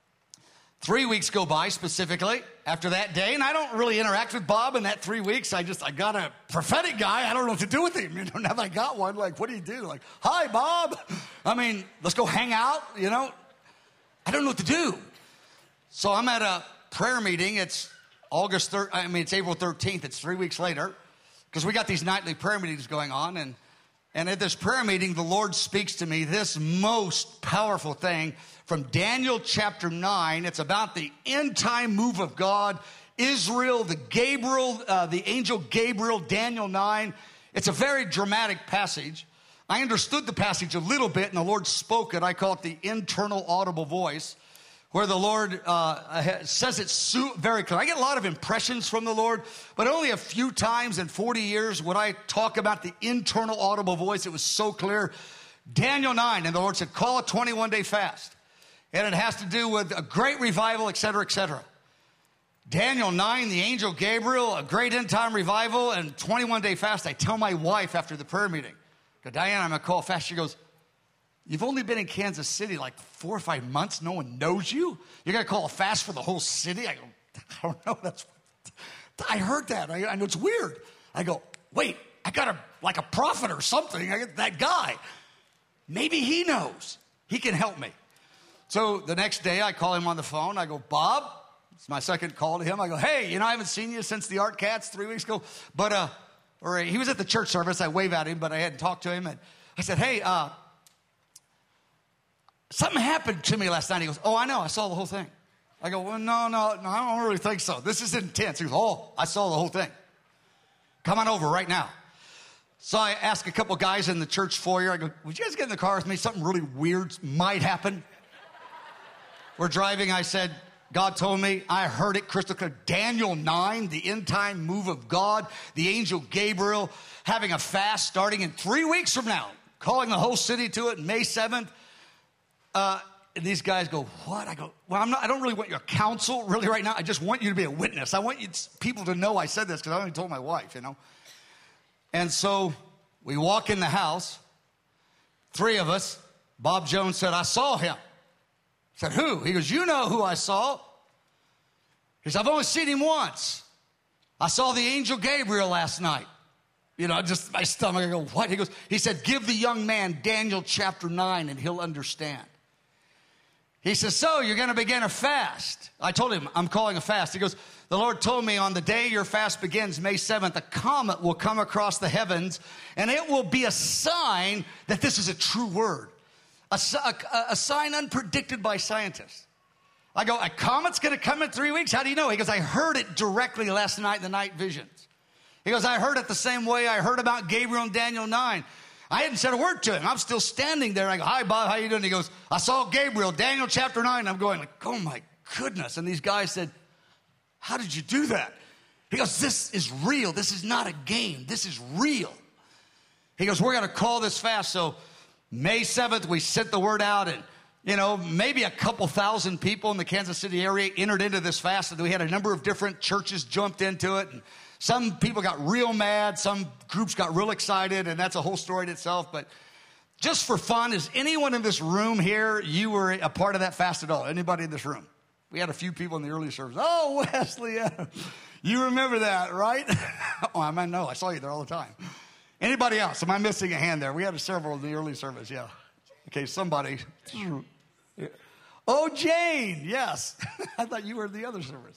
Three weeks go by specifically after that day, and I don't really interact with Bob in that three weeks. I just, I got a prophetic guy. I don't know what to do with him. You know, now that I got one, like, what do you do? Like, hi, Bob. I mean, let's go hang out, you know. I don't know what to do. So I'm at a prayer meeting. It's August third. I mean, it's April thirteenth. It's three weeks later because we got these nightly prayer meetings going on. And, and at this prayer meeting, the Lord speaks to me this most powerful thing from Daniel chapter nine. It's about the end time move of God. Israel, the Gabriel, uh, the angel Gabriel, Daniel nine. It's a very dramatic passage. I understood the passage a little bit, and the Lord spoke it. I call it the internal audible voice, where the Lord uh, says it so very clear. I get a lot of impressions from the Lord, but only a few times in forty years would I talk about the internal audible voice. It was so clear. Daniel nine, and the Lord said, call a twenty-one day fast. And it has to do with a great revival, et cetera, et cetera. Daniel nine, the angel Gabriel, a great end time revival, and twenty-one day fast. I tell my wife after the prayer meeting, I go, Diane, I'm going to call a fast. She goes, you've only been in Kansas City like four or five months. No one knows you. You're going to call a fast for the whole city? I go, I don't know. That's, I heard that. I, I know it's weird. I go, wait, I got a, like a prophet or something. I get that guy. Maybe he knows. He can help me. So the next day I call him on the phone. I go, Bob, it's my second call to him. I go, hey, you know, I haven't seen you since the Art Cats three weeks ago. But, uh, or he was at the church service. I wave at him, but I hadn't talked to him. And I said, hey, uh, something happened to me last night. He goes, oh, I know. I saw the whole thing. I go, well, no, no, no, I don't really think so. This is intense. He goes, oh, I saw the whole thing. Come on over right now. So I asked a couple guys in the church foyer. I go, would you guys get in the car with me? Something really weird might happen. We're driving. I said, God told me, I heard it crystal clear. Daniel nine, the end time move of God, the angel Gabriel having a fast starting in three weeks from now, calling the whole city to it, May seventh. Uh, and these guys go, what? I go, well, I'm not, I don't really want your counsel really right now. I just want you to be a witness. I want you people to know I said this because I only told my wife, you know. And so we walk in the house, three of us. Bob Jones said, I saw him. I said, who? He goes, you know who I saw. He said, I've only seen him once. I saw the angel Gabriel last night. You know, just my stomach, I go, what? He goes, he said, give the young man Daniel chapter nine and he'll understand. He says, so you're going to begin a fast. I told him, I'm calling a fast. He goes, the Lord told me on the day your fast begins, May seventh, a comet will come across the heavens and it will be a sign that this is a true word. A, a, a sign unpredicted by scientists. I go, a comet's going to come in three weeks? How do you know? He goes, I heard it directly last night in the night visions. He goes, I heard it the same way I heard about Gabriel in Daniel nine. I hadn't said a word to him. I'm still standing there. I go, hi, Bob, how you doing? He goes, I saw Gabriel, Daniel chapter nine. I'm going like, oh, my goodness. And these guys said, how did you do that? He goes, this is real. This is not a game. This is real. He goes, we're going to call this fast. So May seventh, we sent the word out, and, you know, maybe a couple thousand people in the Kansas City area entered into this fast. And we had a number of different churches jumped into it. And some people got real mad. Some groups got real excited, and that's a whole story in itself. But just for fun, is anyone in this room here, you were a part of that fast at all? Anybody in this room? We had a few people in the early service. Oh, Wesley, yeah. You remember that, right? Oh, I mean, no, I saw you there all the time. Anybody else? Am I missing a hand there? We had several in the early service, yeah. Okay, somebody. Oh, Jane, yes. I thought you were in the other service.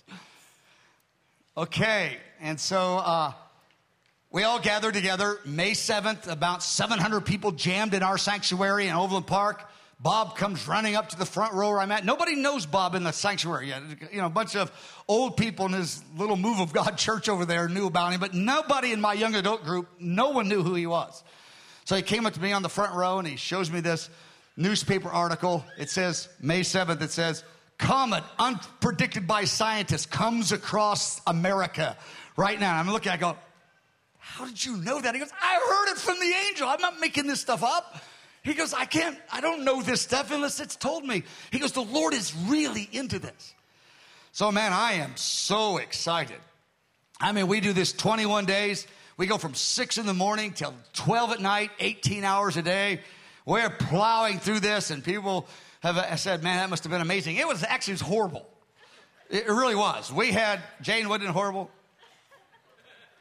Okay, and so uh, we all gathered together May seventh, about seven hundred people jammed in our sanctuary in Overland Park. Bob comes running up to the front row where I'm at. Nobody knows Bob in the sanctuary yet. You know, a bunch of old people in his little Move of God church over there knew about him, but nobody in my young adult group, no one knew who he was. So he came up to me on the front row and he shows me this newspaper article. It says, May seventh, it says, comet unpredicted by scientists comes across America right now. I'm looking, I go, how did you know that? He goes, I heard it from the angel. I'm not making this stuff up. He goes, I can't, I don't know this stuff unless it's told me. He goes, the Lord is really into this. So, man, I am so excited. I mean, we do this twenty-one days. We go from six in the morning till twelve at night, eighteen hours a day. We're plowing through this, and people have said, man, that must have been amazing. It was actually it was horrible. It really was. We had, Jane, wasn't it horrible?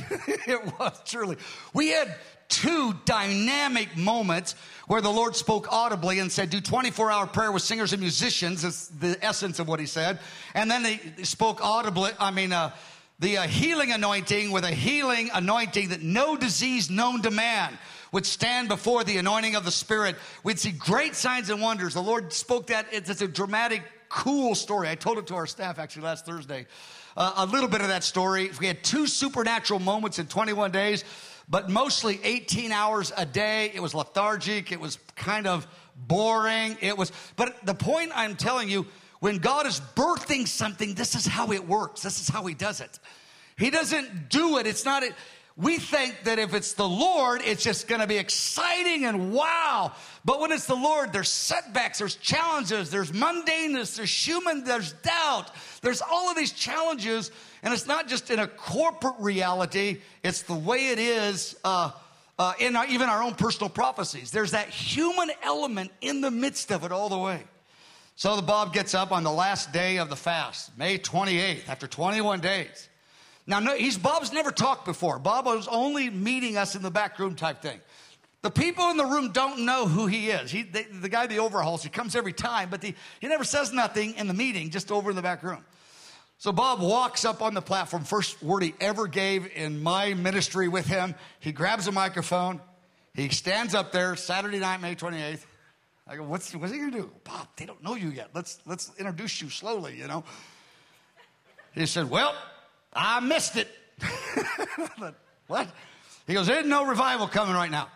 It was truly. We had two dynamic moments where the Lord spoke audibly and said, do twenty-four hour prayer with singers and musicians. Is the essence of what he said. And then they spoke audibly, I mean, uh, the uh, healing anointing with a healing anointing that no disease known to man would stand before the anointing of the Spirit. We'd see great signs and wonders. The Lord spoke that. It's, it's a dramatic, cool story. I told it to our staff actually last Thursday. Uh, a little bit of that story. We had two supernatural moments in twenty-one days, but mostly eighteen hours a day. It was lethargic. It was kind of boring. It was, but the point I'm telling you, when God is birthing something, this is how it works. This is how he does it. He doesn't do it. It's not, we think that if it's the Lord, it's just going to be exciting and wow. But when it's the Lord, there's setbacks, there's challenges, there's mundaneness, there's human, there's doubt. There's all of these challenges. And it's not just in a corporate reality. It's the way it is uh, uh, in our, even our own personal prophecies. There's that human element in the midst of it all the way. So the Bob gets up on the last day of the fast, May twenty-eighth, after twenty-one days. Now, no, he's, Bob's never talked before. Bob was only meeting us in the back room type thing. The people in the room don't know who he is. He, they, the guy that overhauls, he comes every time, but the, he never says nothing in the meeting, just over in the back room. So Bob walks up on the platform, first word he ever gave in my ministry with him. He grabs a microphone. He stands up there, Saturday night, May twenty-eighth. I go, what's, what's he going to do? Bob, they don't know you yet. Let's, let's introduce you slowly, you know. He said, well, I missed it. What? He goes, there's no revival coming right now.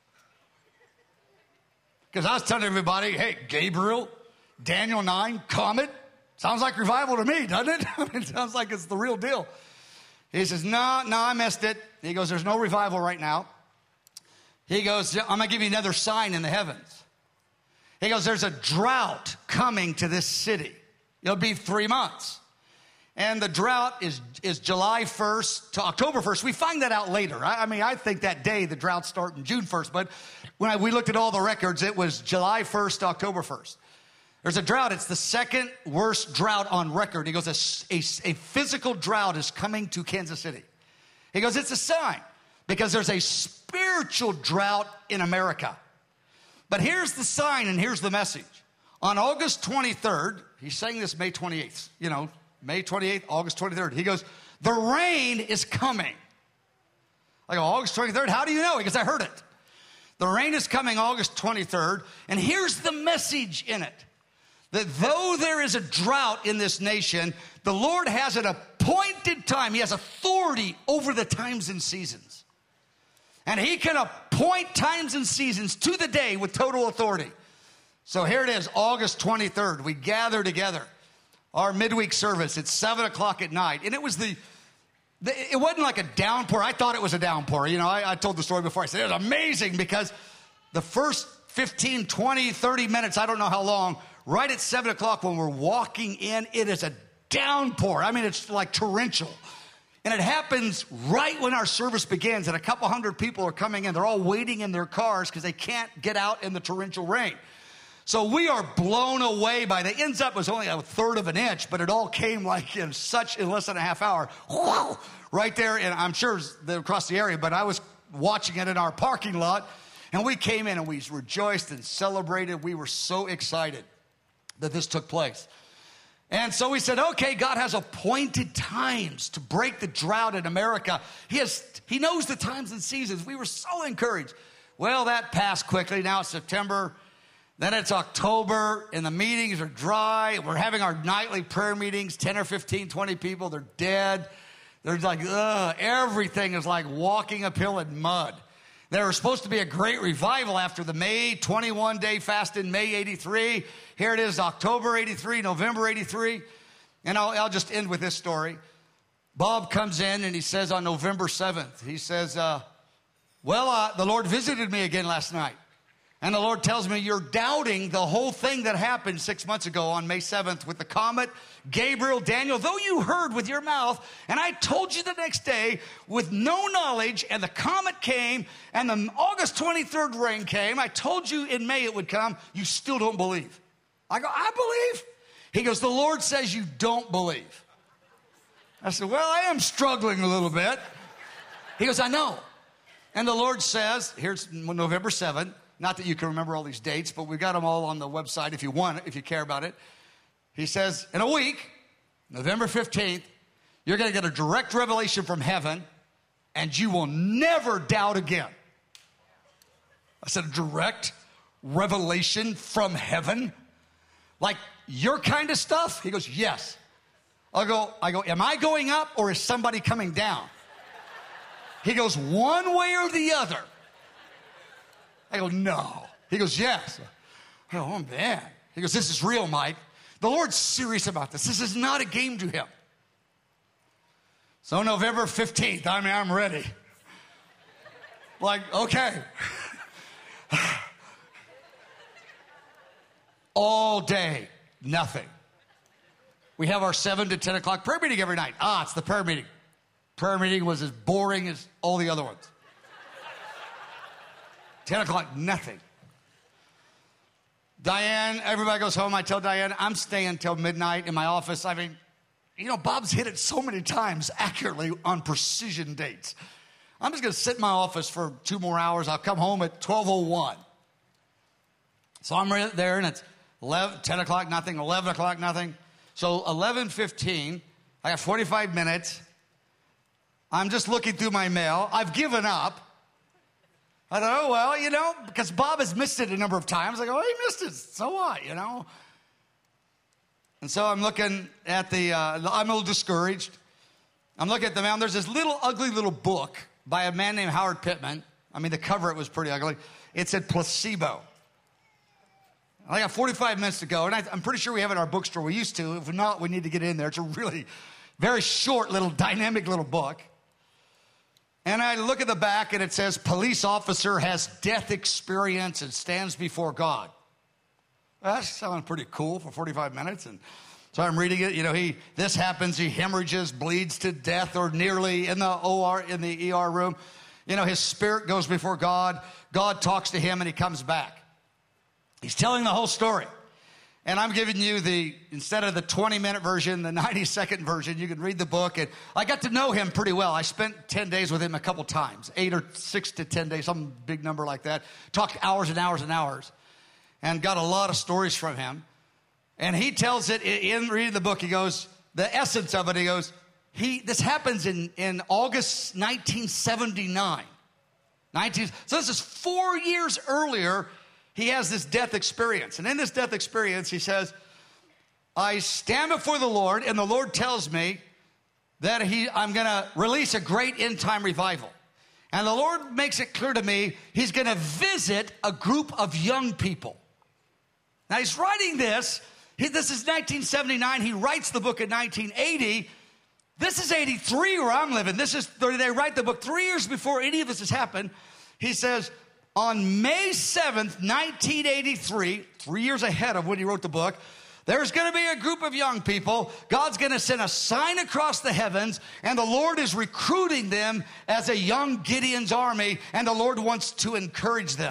Because I was telling everybody, hey, Gabriel, Daniel nine, Comet, sounds like revival to me, doesn't it? I mean, it sounds like it's the real deal. He says, no, no, I missed it. He goes, there's no revival right now. He goes, I'm going to give you another sign in the heavens. He goes, there's a drought coming to this city. It'll be three months. And the drought is, is July first to October first. We find that out later. I, I mean, I think that day the drought started June first. But when I, we looked at all the records, it was July first to October first. There's a drought. It's the second worst drought on record. He goes, a, a, a physical drought is coming to Kansas City. He goes, it's a sign because there's a spiritual drought in America. But here's the sign and here's the message. On August twenty-third, he's saying this May twenty-eighth, you know, May twenty-eighth, August twenty-third. He goes, the rain is coming. I go, August twenty-third? How do you know? Because I heard it. The rain is coming August twenty-third. And here's the message in it. That though there is a drought in this nation, the Lord has an appointed time. He has authority over the times and seasons. And he can appoint times and seasons to the day with total authority. So here it is, August twenty-third. We gather together. Our midweek service, it's seven o'clock at night. And it was the, the, it wasn't like a downpour. I thought it was a downpour. You know, I, I told the story before. I said, it was amazing because the first fifteen, twenty, thirty minutes, I don't know how long, right at seven o'clock when we're walking in, it is a downpour. I mean, it's like torrential. And it happens right when our service begins, and a couple hundred people are coming in. They're all waiting in their cars because they can't get out in the torrential rain. So we are blown away by the ends up was only a third of an inch, but it all came like in such in less than a half hour. Whoa, right there, and I'm sure they're across the area, but I was watching it in our parking lot, and we came in and we rejoiced and celebrated. We were so excited that this took place. And so we said, okay, God has appointed times to break the drought in America. He has, he knows the times and seasons. We were so encouraged. Well, that passed quickly. Now it's September. Then it's October, and the meetings are dry. We're having our nightly prayer meetings, ten or fifteen, twenty people. They're dead. They're like, ugh, everything is like walking uphill in mud. There was supposed to be a great revival after the May twenty-one day fast in May eighty-three. Here it is, October eighty-three, November eighty-three. And I'll, I'll just end with this story. Bob comes in and he says on November seventh, he says, uh, well, uh, the Lord visited me again last night. And the Lord tells me you're doubting the whole thing that happened six months ago on May seventh with the comet, Gabriel, Daniel, though you heard with your mouth, and I told you the next day with no knowledge, and the comet came, and the August twenty-third rain came. I told you in May it would come. You still don't believe. I go, I believe. He goes, the Lord says you don't believe. I said, well, I am struggling a little bit. He goes, I know. And the Lord says, here's November seventh. Not that you can remember all these dates, but we've got them all on the website if you want it, if you care about it. He says, in a week, November fifteenth, you're going to get a direct revelation from heaven, and you will never doubt again. I said, a direct revelation from heaven? Like your kind of stuff? He goes, yes. I go, I go, am I going up or is somebody coming down? He goes, one way or the other. I go, no. He goes, yes. I go, oh, man. He goes, this is real, Mike. The Lord's serious about this. This is not a game to him. So November fifteenth, I mean, I'm ready. Like, okay. All day, nothing. We have our seven to ten o'clock prayer meeting every night. Ah, it's the prayer meeting. Prayer meeting was as boring as all the other ones. ten o'clock, nothing. Diane, everybody goes home. I tell Diane, I'm staying till midnight in my office. I mean, you know, Bob's hit it so many times accurately on precision dates. I'm just going to sit in my office for two more hours. I'll come home at twelve oh one. So I'm right there, and it's eleven, ten o'clock, nothing, eleven o'clock, nothing. So eleven fifteen, I got forty-five minutes. I'm just looking through my mail. I've given up. I thought, oh, well, you know, because Bob has missed it a number of times. I go, oh, he missed it. So what, you know? And so I'm looking at the, uh, I'm a little discouraged. I'm looking at the mail. There's this little ugly little book by a man named Howard Pittman. I mean, the cover, it was pretty ugly. It said Placebo. I got forty-five minutes to go, and I, I'm pretty sure we have it in our bookstore. We used to. If not, we need to get in there. It's a really very short, little, dynamic little book. And I look at the back, and it says, police officer has death experience and stands before God. Well, that sounds pretty cool for forty-five minutes. And so I'm reading it. You know, he this happens. He hemorrhages, bleeds to death or nearly in the O R, in the E R room. You know, his spirit goes before God. God talks to him, and he comes back. He's telling the whole story. And I'm giving you the, instead of the twenty-minute version, the ninety-second version. You can read the book. And I got to know him pretty well. I spent ten days with him a couple times, eight or six to ten days, some big number like that. Talked hours and hours and hours. And got a lot of stories from him. And he tells it, in reading the book, he goes, the essence of it, he goes, he this happens in, in August nineteen seventy-nine. nineteen, so this is four years earlier. He has this death experience. And in this death experience, he says, I stand before the Lord, and the Lord tells me that he, I'm going to release a great end-time revival. And the Lord makes it clear to me he's going to visit a group of young people. Now, he's writing this. He, this is nineteen seventy-nine. He writes the book in nineteen eighty. This is eighty-three where I'm living. This is, they write the book three years before any of this has happened. He says, on May seventh, nineteen eighty-three, three years ahead of when he wrote the book, there's going to be a group of young people. God's going to send a sign across the heavens, and the Lord is recruiting them as a young Gideon's army, and the Lord wants to encourage them.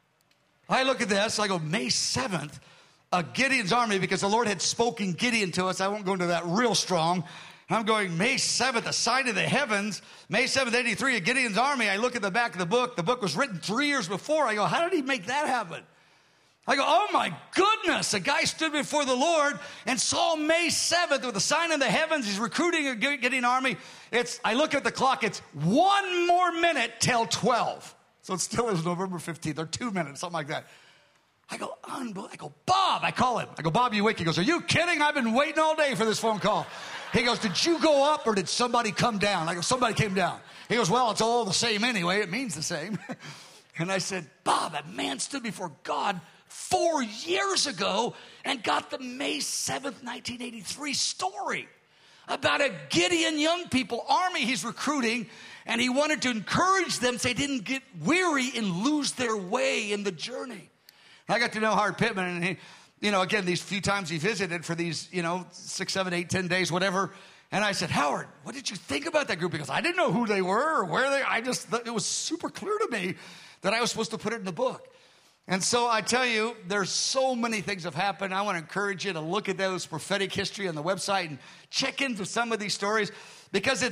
I look at this, I go, May seventh, a Gideon's army, because the Lord had spoken Gideon to us. I won't go into that real strong. I'm going, May seventh, a sign of the heavens. May seventh, eighty-three, a Gideon's army. I look at the back of the book. The book was written three years before. I go, how did he make that happen? I go, oh my goodness. A guy stood before the Lord and saw May seventh with a sign in the heavens. He's recruiting a Gideon army. It's, I look at the clock. It's one more minute till twelve. So it still is November fifteenth, or two minutes, something like that. I go, unbelievable. I go, Bob, I call him. I go, Bob, you awake? He goes, are you kidding? I've been waiting all day for this phone call. He goes, did you go up or did somebody come down? I go, somebody came down. He goes, well, it's all the same anyway. It means the same. And I said, Bob, a man stood before God four years ago and got the May seventh, nineteen eighty-three story about a Gideon young people army he's recruiting. And he wanted to encourage them so they didn't get weary and lose their way in the journey. I got to know Howard Pittman, and he, you know, again, these few times he visited for these, you know, six, seven, eight, ten days, whatever. And I said, Howard, what did you think about that group? Because I didn't know who they were or where they, I just, it was super clear to me that I was supposed to put it in the book. And so I tell you, there's so many things have happened. I want to encourage you to look at those prophetic history on the website and check into some of these stories, because it's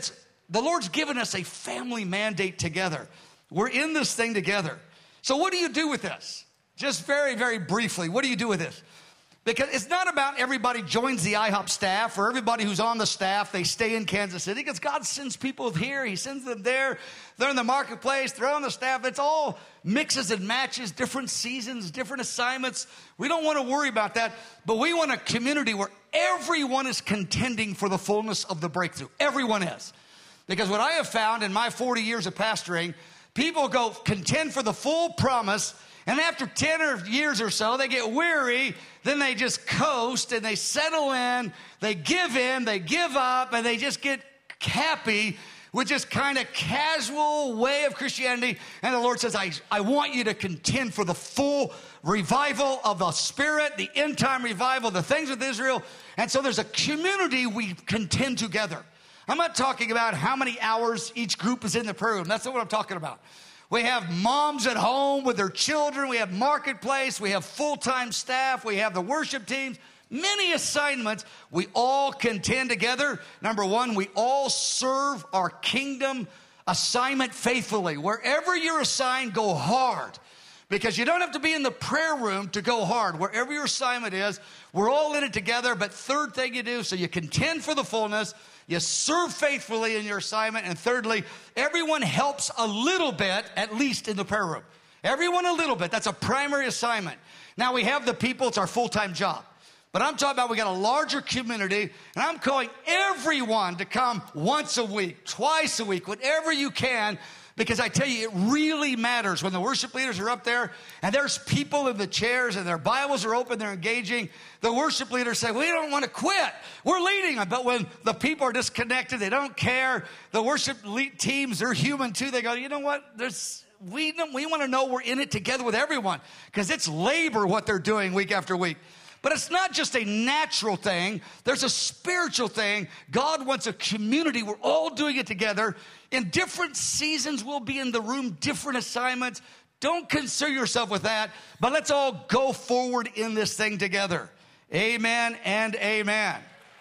the Lord's given us a family mandate together. We're in this thing together. So what do you do with this? Just very, very briefly, what do you do with this? Because it's not about everybody joins the I hop staff or everybody who's on the staff, they stay in Kansas City, because God sends people here, he sends them there, they're in the marketplace, they're on the staff. It's all mixes and matches, different seasons, different assignments. We don't want to worry about that, but we want a community where everyone is contending for the fullness of the breakthrough. Everyone is. Because what I have found in my forty years of pastoring, people go contend for the full promise, and after ten or years or so, they get weary, then they just coast and they settle in, they give in, they give up, and they just get happy with just kind of casual way of Christianity. And the Lord says, I, I want you to contend for the full revival of the Spirit, the end time revival, the things with Israel. And so there's a community we contend together. I'm not talking about how many hours each group is in the prayer room. That's not what I'm talking about. We have moms at home with their children. We have marketplace. We have full-time staff. We have the worship teams. Many assignments. We all contend together. Number one, we all serve our kingdom assignment faithfully. Wherever you're assigned, go hard. Because you don't have to be in the prayer room to go hard. Wherever your assignment is, we're all in it together. But third thing you do, so you contend for the fullness. You serve faithfully in your assignment. And thirdly, everyone helps a little bit, at least in the prayer room. Everyone a little bit. That's a primary assignment. Now we have the people. It's our full-time job. But I'm talking about we got a larger community, and I'm calling everyone to come once a week, twice a week, whatever you can, because I tell you, it really matters when the worship leaders are up there and there's people in the chairs and their Bibles are open, they're engaging. The worship leaders say, we don't want to quit. We're leading them. But when the people are disconnected, they don't care. The worship teams, they're human too. They go, you know what? There's, we, we want to know we're in it together with everyone, because it's labor what they're doing week after week. But it's not just a natural thing. There's a spiritual thing. God wants a community. We're all doing it together. In different seasons, we'll be in the room, different assignments. Don't concern yourself with that. But let's all go forward in this thing together. Amen and amen.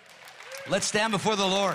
Let's stand before the Lord.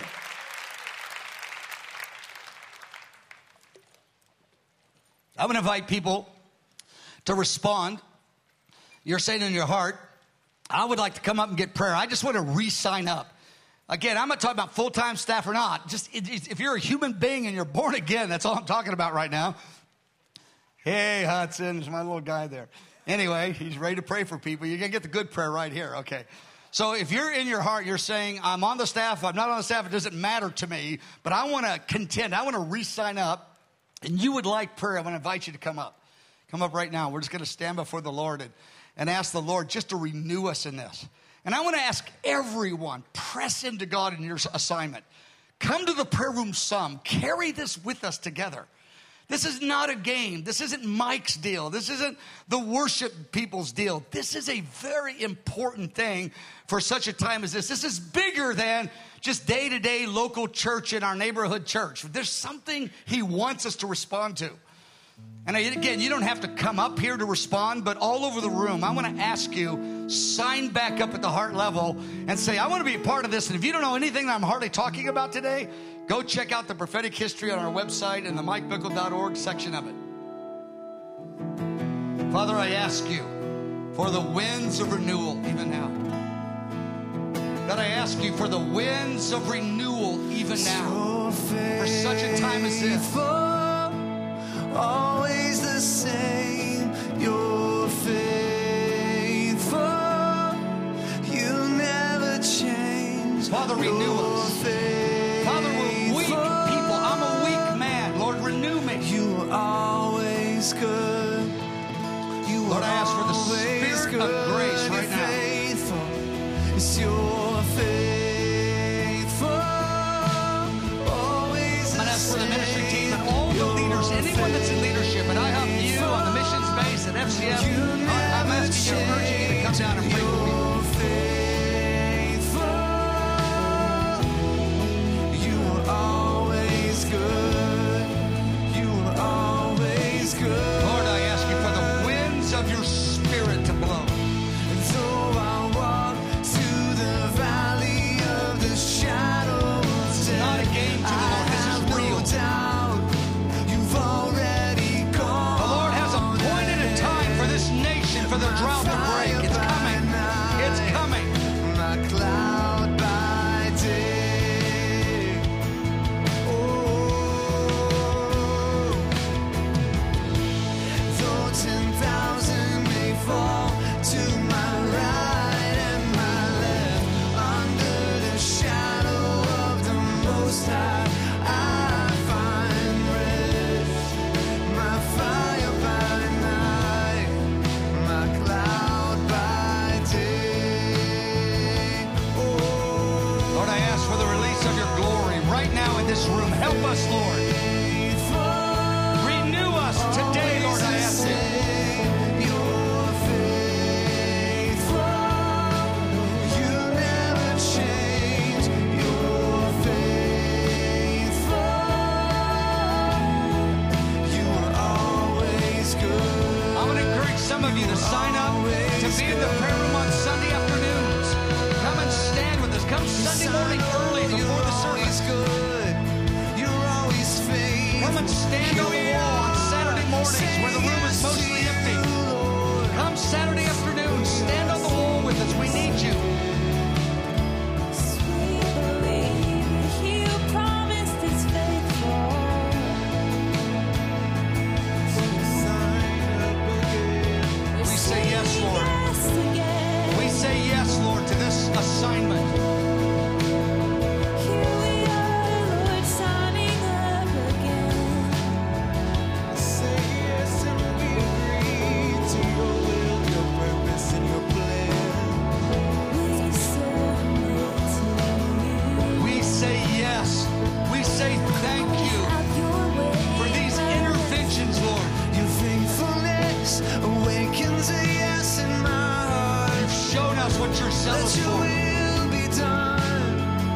I'm going to invite people to respond. You're saying in your heart, I would like to come up and get prayer. I just want to re-sign up. Again, I'm not talking about full-time staff or not. Just if you're a human being and you're born again, that's all I'm talking about right now. Hey, Hudson, there's my little guy there. Anyway, he's ready to pray for people. You're going to get the good prayer right here. Okay. So if you're in your heart, you're saying, I'm on the staff, I'm not on the staff, it doesn't matter to me, but I want to contend, I want to re-sign up, and you would like prayer, I want to invite you to come up. Come up right now. We're just going to stand before the Lord and and ask the Lord just to renew us in this. And I want to ask everyone, press into God in your assignment. Come to the prayer room some. Carry this with us together. This is not a game. This isn't Mike's deal. This isn't the worship people's deal. This is a very important thing for such a time as this. This is bigger than just day-to-day local church in our neighborhood church. There's something he wants us to respond to. And again, you don't have to come up here to respond, but all over the room, I want to ask you, sign back up at the heart level and say, I want to be a part of this. And if you don't know anything that I'm hardly talking about today, go check out the prophetic history on our website in the mike bickle dot org section of it. Father, I ask you for the winds of renewal even now. God, I ask you for the winds of renewal even now. For such a time as this. Always the same, you're faithful, you never change. Father, renew us. Father, we're weak people. I'm a weak man. Lord, renew me. You are always good. You Lord, I ask for the Spirit good. of grace right now. Faithful. It's your faithful. Always I'm going to ask for the ministry team and all the leaders, anyone that's in leadership, and I help you on the missions base at F C M. I'm asking you, urging you to come down and pray for people. You are always good. You are always good. Lord, I ask you for the winds of your Spirit to blow. And though I walk through the valley of the shadow of It's not a game to the Lord. This is to my right and my left. Under the shadow of the Most High, I find rest. My fire by night, my cloud by day. Oh, Lord, I ask for the release of your glory right now in this room. Help us, Lord. Renew us today, Lord, I ask it. You're faithful. You never change. You're faithful. You are always good. I'm going to encourage some of you to sign up to be in the prayer room on Sunday afternoons. Come and stand with us. Come Sunday morning early before the service. Good. You're always faithful. Come and stand on the wall on Saturday mornings where the room is mostly empty. Come Saturday afternoon, stand on the wall with us. We need you. Sweet believer, He who promised is faithful. We say yes, Lord. Yes again. We say yes, Lord, to this assignment. Here we are, Lord, signing up again. Say yes and we agree to your will, your purpose, and your plan. We submit to you. We say yes. We say thank you Have your way. for these interventions, Lord. Your faithfulness awakens a yes in my heart. You've shown us what you're Let zealous your for. will be done.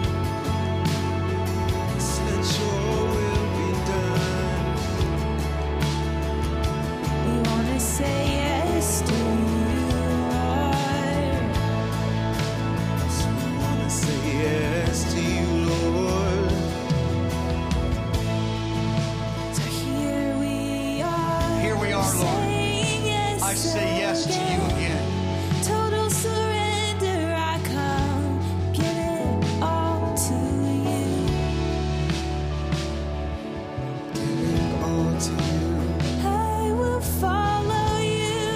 Let your will be done. We want to say yes to you, Lord. So I wanna say yes to you, Lord. So here we are. Here we are, Lord. Saying yes I say yes to you again. Total surrender, I come, give it all to you. Give it all to you. I will follow you.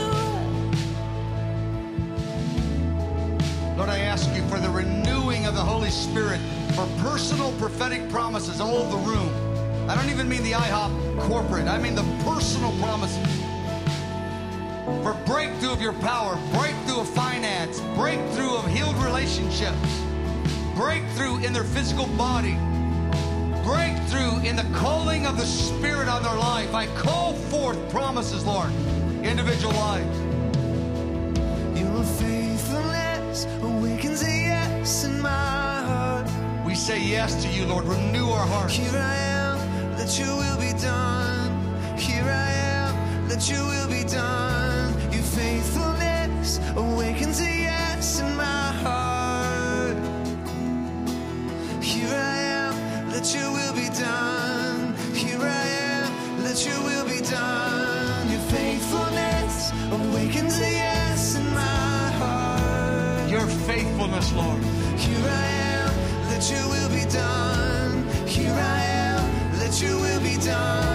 Lord, I ask you for the renewing of the Holy Spirit for personal prophetic promises all over the room. I don't even mean the I hop corporate. I mean the personal promises. For breakthrough of your power, breakthrough of finance, breakthrough of healed relationships, breakthrough in their physical body, breakthrough in the calling of the Spirit on their life. I call forth promises, Lord, individual lives. Your faithfulness awakens a yes in my heart. We say yes to you, Lord. Renew our hearts. Here I am, let your will be done. Here I am, let your will be done. Your faithfulness awakens a yes in my heart. Here I am, let your will be done. Here I am, let your will be done. Your faithfulness awakens a yes in my heart. Your faithfulness, Lord. Here I am, let your will be done. Here I am, let your will be done.